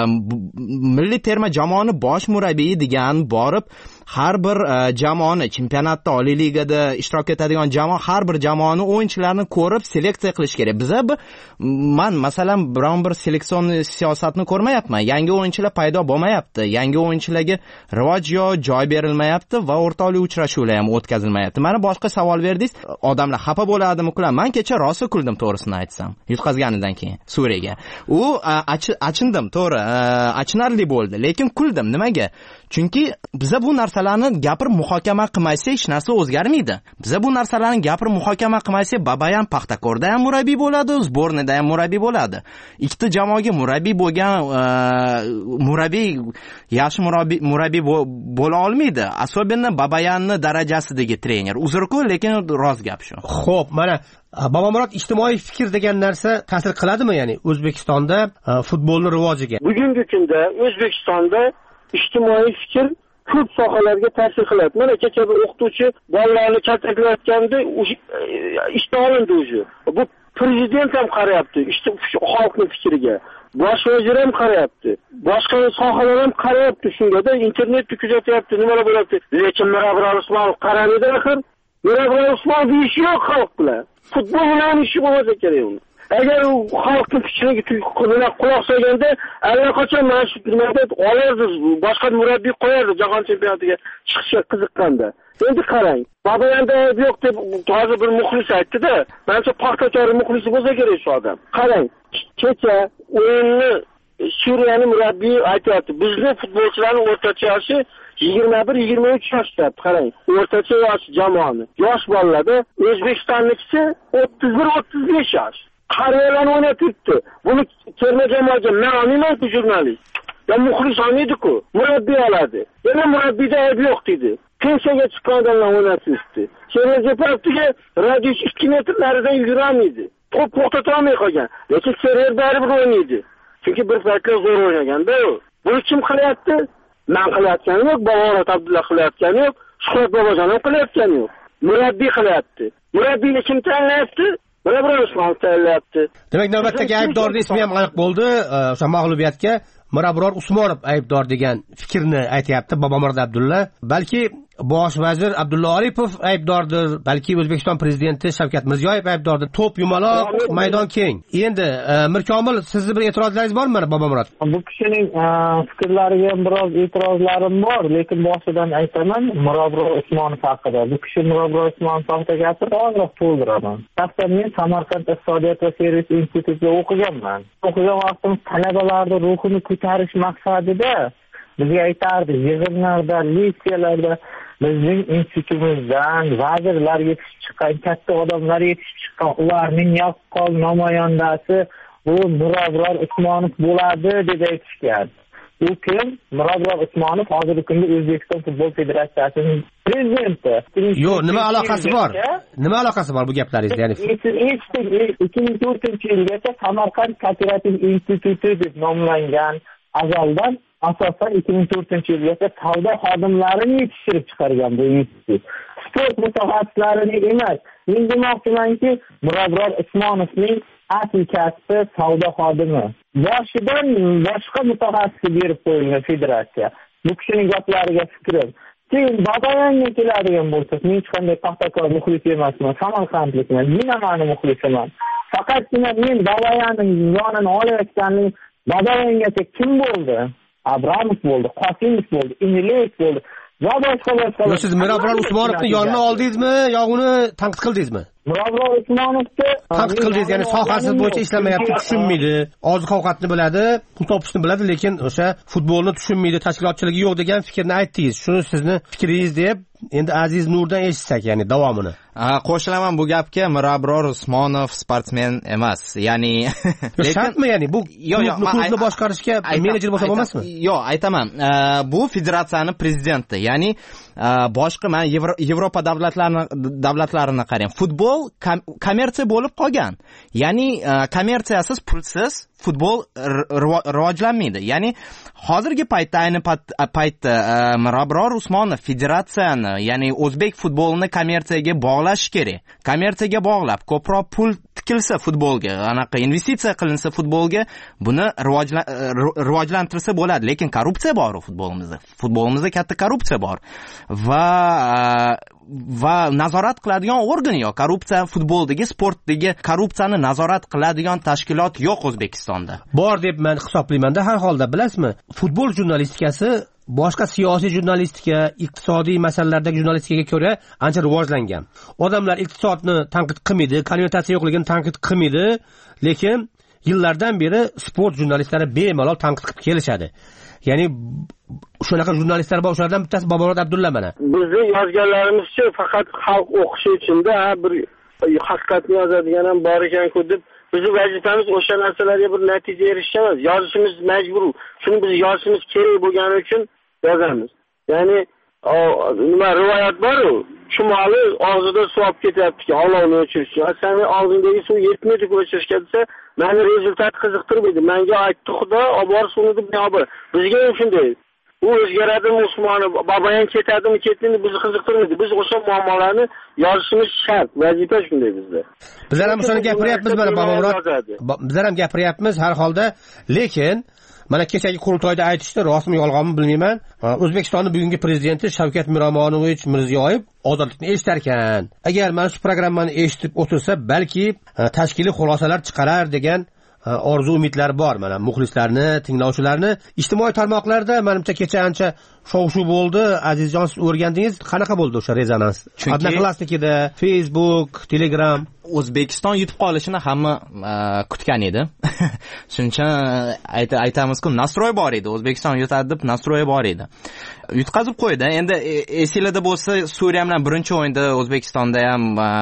S14: Milliy terma jamoani bosh murabbiyi degan borib har bir jamoani chempionatda, Oliy ligada ishtirok etadigan jamoa har bir jamoani o'yinchilarini ko'rib seleksiya qilish kerak. Biza men masalan biron bir seleksion siyosatni ko'rmayapman. Yangi o'yinchilar paydo bo'lmayapti. Yangi o'yinchilarga rivoj yo'q, joy berilmayapti va o'rtoqlik uchrashuvlar ham o'tkazilmayapti. Mana boshqa savol berdingiz, odamlar xafa bo'ladimi, kuladi. Men kecha rosa kuldim, to'g'risini aytsam. Yutqazganidan keyin Suriyaga. U achindim, to'g'ri, achinarli bo'ldi, lekin kuldim. Nimaga? Chunki biza bu narsalarni gapirib muhokama qilmasak hech narsa o'zgarmaydi. Biza bu narsalarni gapirib muhokama qilmasak, Babayan Paxtakorda ham murabbiy bo'ladi, sbornida ham murabbiy bo'ladi. Ikkita jamoaga murabbiy bo'lgan murabbiy yaxshi murabbiy bo'la olmaydi. Особенно Babayanning darajasidagi trener. Uzr-ku, lekin rost gap shu.
S6: Xo'p, mana Bobomurod, ijtimoiy fikr degan narsa ta'sir qiladimi, ya'ni O'zbekistonda futbolning rivojiga?
S15: Bugungi kunda O'zbekistonda ijtimoiy fikr ko'p sohalarga ta'sir qiladi. Mana kecha bir o'qituvchi bolalarni kaltaklayotganda ishdan olindi o'zi. Bu prezident ham qarayapti, xalqning fikriga. Bosh vazir ham qarayapti. Boshqa sohalar ham qarayapti shunga-da, internetni kuzatyapti, nimalar bo'lyapti. Lekin Mirabror Usmonov qaramaydi axir. Mirabror Usmonov ishi yo'q xalq bilan. Futbol bilan ishi bo'lmasa kerak uni. Agar u xalqning fikriga quloq solganda, allaqachon mana shu nimada olardi, boshqa murabbiy qo'yardi jahon chempionatiga chiqishga qiziqqanda. Endi qarang, Babayanda yo'q deb hozir bir muxlis aytdi-da, menimcha Paxtakor muxlisi bo'lsa kerak shu odam. Qarang, kecha o'yinni Suriyaning murabbiyi aytayapti, bizni futbolchilarning o'rtacha yoshi 21-23 yoshda. Qarang, o'rtacha yosh jamoani. Yosh bolalarda O'zbekistonnikisi 31-35 yosh. Qariyalarni o'ynatibdi. Buni terma jamoaga men olmayman-ku jurnalist. Ya muxlis olmaydi-ku. Murabbiy oladi. Yana murabbiyda ayb yo'q dedi. Pensiyaga chiqqan odamlar o'ynatibdi. Sherzepatiga radius 2 metr naridan yurolmaydi. To'p to'xtata olmay qolgan. Lekin Server baribir o'ynaydi. Chunki bir paytlar zo'r o'ynaganda u. Buni kim qilyapti? Men qilayotganim yo'q, Bobomurod Abdulla qilayotgani yo'q, Shuhrat Bobojon ham qilayotgani yo'q. Murabbiy qilyapti. Murabbiyni kim tanlayapti? Mirabror Usmonov tanlayapti.
S6: Demak, navbatdagi aybdorning ismi ham aniq bo'ldi. O'sha mag'lubiyatga Mirabror Usmonov aybdor degan fikrni aytayapti Bobomurod Abdulla. Balki bosh vazir Abdulla Aripov aybdordir, balki O'zbekiston prezidenti Shavkat Mirziyoyev aybdordir. To'p yumaloq, maydon keng. Endi Mirkomil, sizning bir e'tirozlaringiz bormi Bobomurod?
S16: Bu kishining fikrlariga ham biroz e'tirozlarim bor, lekin boshidan aytaman, Mirabror Usmonov haqida. Bu kishi Mirabror Usmonov haqida gapirib ozroq to'ldiraman. Shaxsan men Samarqand iqtisodiyot va servis institutida o'qiganman. O'qigan vaqtim talabalarning ruhini ko'tarish maqsadida bizga aytardi, yig'inlarda, leksiyalarda bizning institutimizdan vazirlar yetishib chiqqan, katta odamlar yetishib chiqqan, ularning yaqqol namoyandasi bu Mirabror Usmonov bo'ladi deb aytishgan. U kim? Mirabror Usmonov hozirgi kunda O'zbekiston Futbol Federatsiyasining prezidenti.
S6: Yo'q, nima aloqasi bor? Nima aloqasi bor bu gaplaringizda? Ya'ni 2004-yilgacha Samarqand Kooperativ instituti deb nomlangan, azaldan asosan 2004-yilgacha savdo xodimlarini yetishtirib chiqargan bu institut.
S16: sport mutaxassislarining emas. Men demoqchimanki, Mirabror Usmonovning asl kasbi savdo xodimi. Boshidan boshqa mutaxassisga berib qo'yilgan federatsiya. Bu kishining gaplariga fikrim. Keyin Babayanga keladigan bo'lsak, men hech qanday Paxtakor muxlisi emasman, Samarqandlikman, Dinamoni muxlisiman. Faqatgina men Babayanning yonini olayotganim, Babayangacha kim bo'ldi? Abramov bo'ldi, Qosimov bo'ldi, Inileyev bo'ldi. Va boshqa.
S6: Siz Mirabror Usmonovni yonini oldingizmi yo uni tanqid qildingizmi?
S16: Mirabror Usmonovni
S6: tanqid qildingiz, ya'ni sohasi bo'yicha ishlamayapti, tushunmaydi, oziq-ovqatni biladi, pul topishni biladi, lekin o'sha futbolni tushunmaydi, tashkilotchiligi yo'q degan fikrni aytdingiz. Shuni sizni fikringiz deb endi Aziz Nurdan eshitsak, ya'ni davomini.
S14: Qo'shilaman bu gapga. Mirabror Usmonov sportsmen emas. Ya'ni
S6: shartmi, ya'ni bu klubni boshqarishga menejer bo'lsa bo'lmasmi?
S14: Yo'q, aytaman. Bu federatsiyani prezidenti. Ya'ni boshqa men Yevropa davlatlarini qarang. Futbol kommersiya bo'lib qolgan. Ya'ni kommersiyasiz, pulsiz futbol rivojlanmaydi. Ya'ni hozirgi paytda, ayni paytda Mirabror Usmonov federatsiyani, ya'ni o'zbek futbolini kommersiyaga bog'lash kerak. Kommersiyaga bog'lab, ko'proq pul tikilsa futbolga, anaqa investitsiya qilinsa futbolga, buni rivojlantirsa bo'ladi. Lekin korrupsiya bor futbolimizda. Futbolimizda katta korrupsiya bor. Va nazorat qiladigan organ yo'q. Korrupsiya futboldagi, sportdagi korrupsiyani nazorat qiladigan tashkilot yo'q O'zbekistonda.
S6: Bor deb men hisoblayman-da, har holda bilasizmi? Futbol jurnalistikasi boshqa siyosiy jurnalistika, iqtisodiy masalalardagi jurnalistikaga ko'ra ancha rivojlangan. Odamlar iqtisodni tanqid qilmaydi, konnotatsiya yo'qligini tanqid qilmaydi, lekin yillardan beri sport jurnalistlari bemalol tanqid qilib kelishadi. Ya'ni shunaqa jurnalistlar bor, o'shalardan bittasi Bobolod Abdulla mana.
S15: Bizni yozganlarimizcha faqat xalq o'qishi uchun-da bir haqiqatni yozadigan ham bor ekan-ku deb, bizni vazifamiz o'sha narsalarga bir natija erishish emas. Yozishimiz majbur. Shuni biz yozishimiz kerak bo'lgani uchun yozamiz. Ya'ni nima rivoyat bor-ku, chumoli og'zida suv olib ketyapti, olovni o'chirish. Seni og'zingdagi suv yetmaydi o'chirishga desa, meni rezultat qiziqtirmaydi. Menga aytdi Xudo, olib bor suvni deb yo'q. Bizga ham shunday. U o'zgaradimi, Usmonov, Babayan ketadimi, ketmaydi, bizni qiziqtirmaydi. Biz o'sha muammolarni yozishimiz shart. Vazifa shunday bizda.
S6: Bizlar ham shuni gapiryapmiz mana Bobolod. Bizlar ham gapiryapmiz har holda, lekin mana kechagi qurultoyda aytishdi, rostmi yolg'onmi bilmayman. O'zbekistonning bugungi prezidenti Shavkat Miromonovich Mirziyoyev ozodlikni eshitar ekan. Agar mana shu programmani eshitib o'tirsa, balki tashkiliy xulosalar chiqarar degan orzu umidlar bor mana muxlislarni, tinglovchilarni. Ijtimoiy tarmoqlarda menimcha kecha ancha shov-shuv bo'ldi. Azizjon, siz o'rgandingiz, qanaqa bo'ldi o'sha rezonans? Odnoklassnikida, Facebook, Telegram
S14: O'zbekiston yutib qolishini hamma kutgan edi. Shuning uchun aytamiz-ku, nastroy bor edi. O'zbekiston yutadi deb nastroy bor edi. Yutqazib qo'ydi. Endi esingizda bo'lsa, Suriya bilan birinchi o'yinda O'zbekistonda ham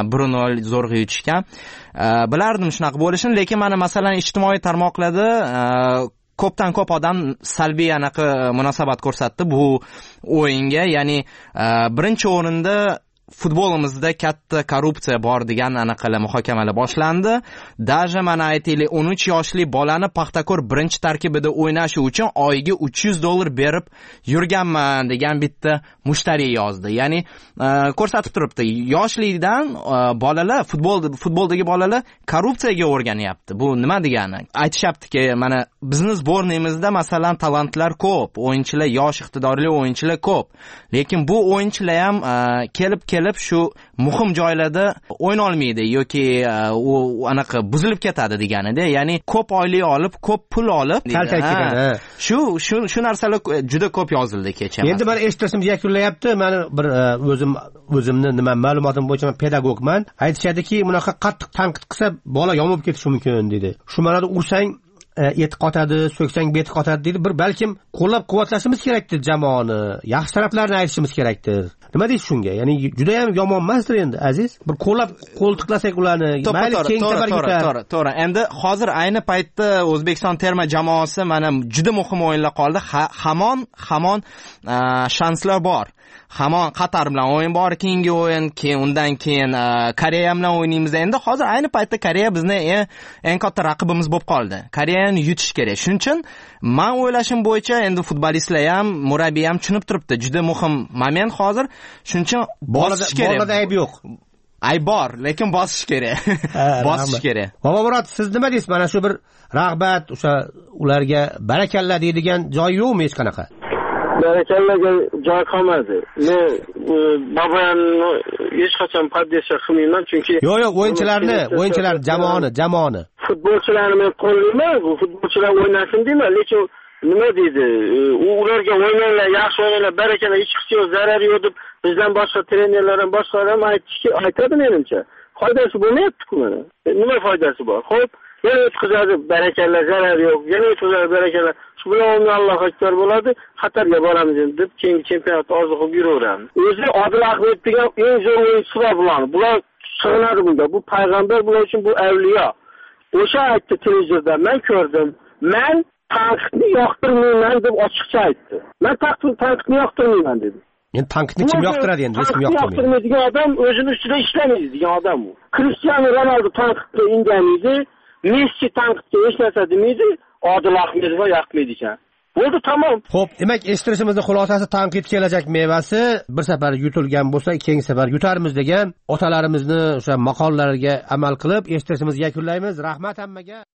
S14: 1-0 zo'rg'a yutishgan. Bilardim shunaqa bo'lishini, lekin mana masalan ijtimoiy tarmoqlarda ko'pdan ko'p odam salbiy anaqa munosabat ko'rsatdi bu o'yinga. Ya'ni birinchi o'rinda futbolimizda katta korrupsiya bor degan anaqalar muhokamalar boshlandi. Даже mana aytaylik 13 yoshli bolani Paxtakor birinchi tarkibida o'ynashi uchun oyiga $300 berib yurganman degan bitta mushtariy yozdi. Ya'ni ko'rsatib turibdi, yoshlikdan bolalar futboldagi bolalar korrupsiyaga o'rganyapti. Bu nima degani? Aytishyaptiki, mana bizning sbornimizda masalan talantlar ko'p, o'yinchilar, yosh iqtidorli o'yinchilar ko'p. Lekin bu o'yinchilar ham kelib shu muhim joylarda o'yna olmaydi yoki u anaqa buzilib ketadi deganida. Ya'ni ko'p oylik olib, ko'p pul olib, shu narsalar juda ko'p yozildi kecha.
S6: Endi men eshitishim yakunlayapti. Men bir o'zimni nima ma'lumotim bo'yicha men pedagogman. Aytishadiki, bunaqa qattiq tanqid qilsa bola yomib ketishi mumkin dedi. Shu ma'noda ursang eti qotadi, so'ksang beti qotadi dedi. Bir balkim qo'llab-quvvatlashimiz kerakdir jamoani, yaxshi taraflarini aytishimiz kerakdir. Nima deysiz shunga? Ya'ni juda ham yomon emasdir endi Aziz. Bir qo'ltiqlasak ularni, mayli keng safarga ko'tar.
S14: To'g'ri. Endi hozir ayni paytda O'zbekiston terma jamoasi mana juda muhim o'yinlar qoldi. Hamon shanslar bor. hamon Qatar bilan o'yin bor, keyingi o'yin, undan keyin Koreya bilan o'ynaymiz. Endi hozir ayni paytda Koreya bizni eng katta raqibimiz bo'lib qoldi. Koreyani yutish kerak. Shuning uchun men o'ylashim bo'yicha endi futbolistlar ham, murabbiy ham tushunib turibdi. Juda muhim moment hozir. Shuning uchun bosish kerak.
S6: Bolada ayb yo'q.
S14: Ay bor, lekin bosish kerak. Bosish kerak.
S6: Bobomurod, siz nima deysiz? Mana shu bir rag'bat, o'sha ularga barakalla deydigan joy yo'qmi hech qanaqa?
S15: Barakallaga joy qolmadi. Men Babayanni hech qachon podдержка qilmayman, chunki
S6: Yo'q, o'yinchilar jamoani.
S15: Futbolchilarni men qo'llayman, bu futbolchilar o'ynasin deyman, lekin nima deydi? Ularga o'ynanglar, yaxshi o'ynanglar, barakalla, hech qisi yo'q, zarari yo'q deb bizdan boshqa trenerlar ham boshqalar ham aytadi menimcha. Foydasi bo'lmayapti-ku mana. Nima foydasi bor? Xo'p, yana o'tkazadi, barakalla, zarar yo'q. Yana o'tkazadi, barakalla. Shu bilan Alloh akbar bo'ladi, Qatarga boramiz deb keyingi chempionat orzu qilib yuraveramiz. O'zi Odil Ahmed degan eng zo'r o'yinchilar bular sig'inadi bunda. Bu payg'ambar bular uchun bu avliyo. O'sha aytdi televizorda, men ko'rdim. Men tanqidni yoqtirmayman deb ochiqcha aytdi. Men tanqidni yoqtirmayman dedi.
S6: Men tanqidni kim yoqtiradi endi? Hech kim yoqtirmaydi.
S15: Degan odam o'zini ustida ishlamaydi degan odam u. Cristiano Ronaldo tanqidga indamaydi, Messi tanqidga hech narsa demaydi, Odil Ahmedova yoqmaydi ekan. Bo'ldi, tamom.
S6: Xo'p, demak, eshittirishimizning xulosasi tanqid kelajak mevasi. Bir safar yutilgan bo'lsa, keyingi safar yutarmiz degan otalarimizni o'sha maqollariga amal qilib eshittirishimizni yakunlaymiz. Rahmat hammaga.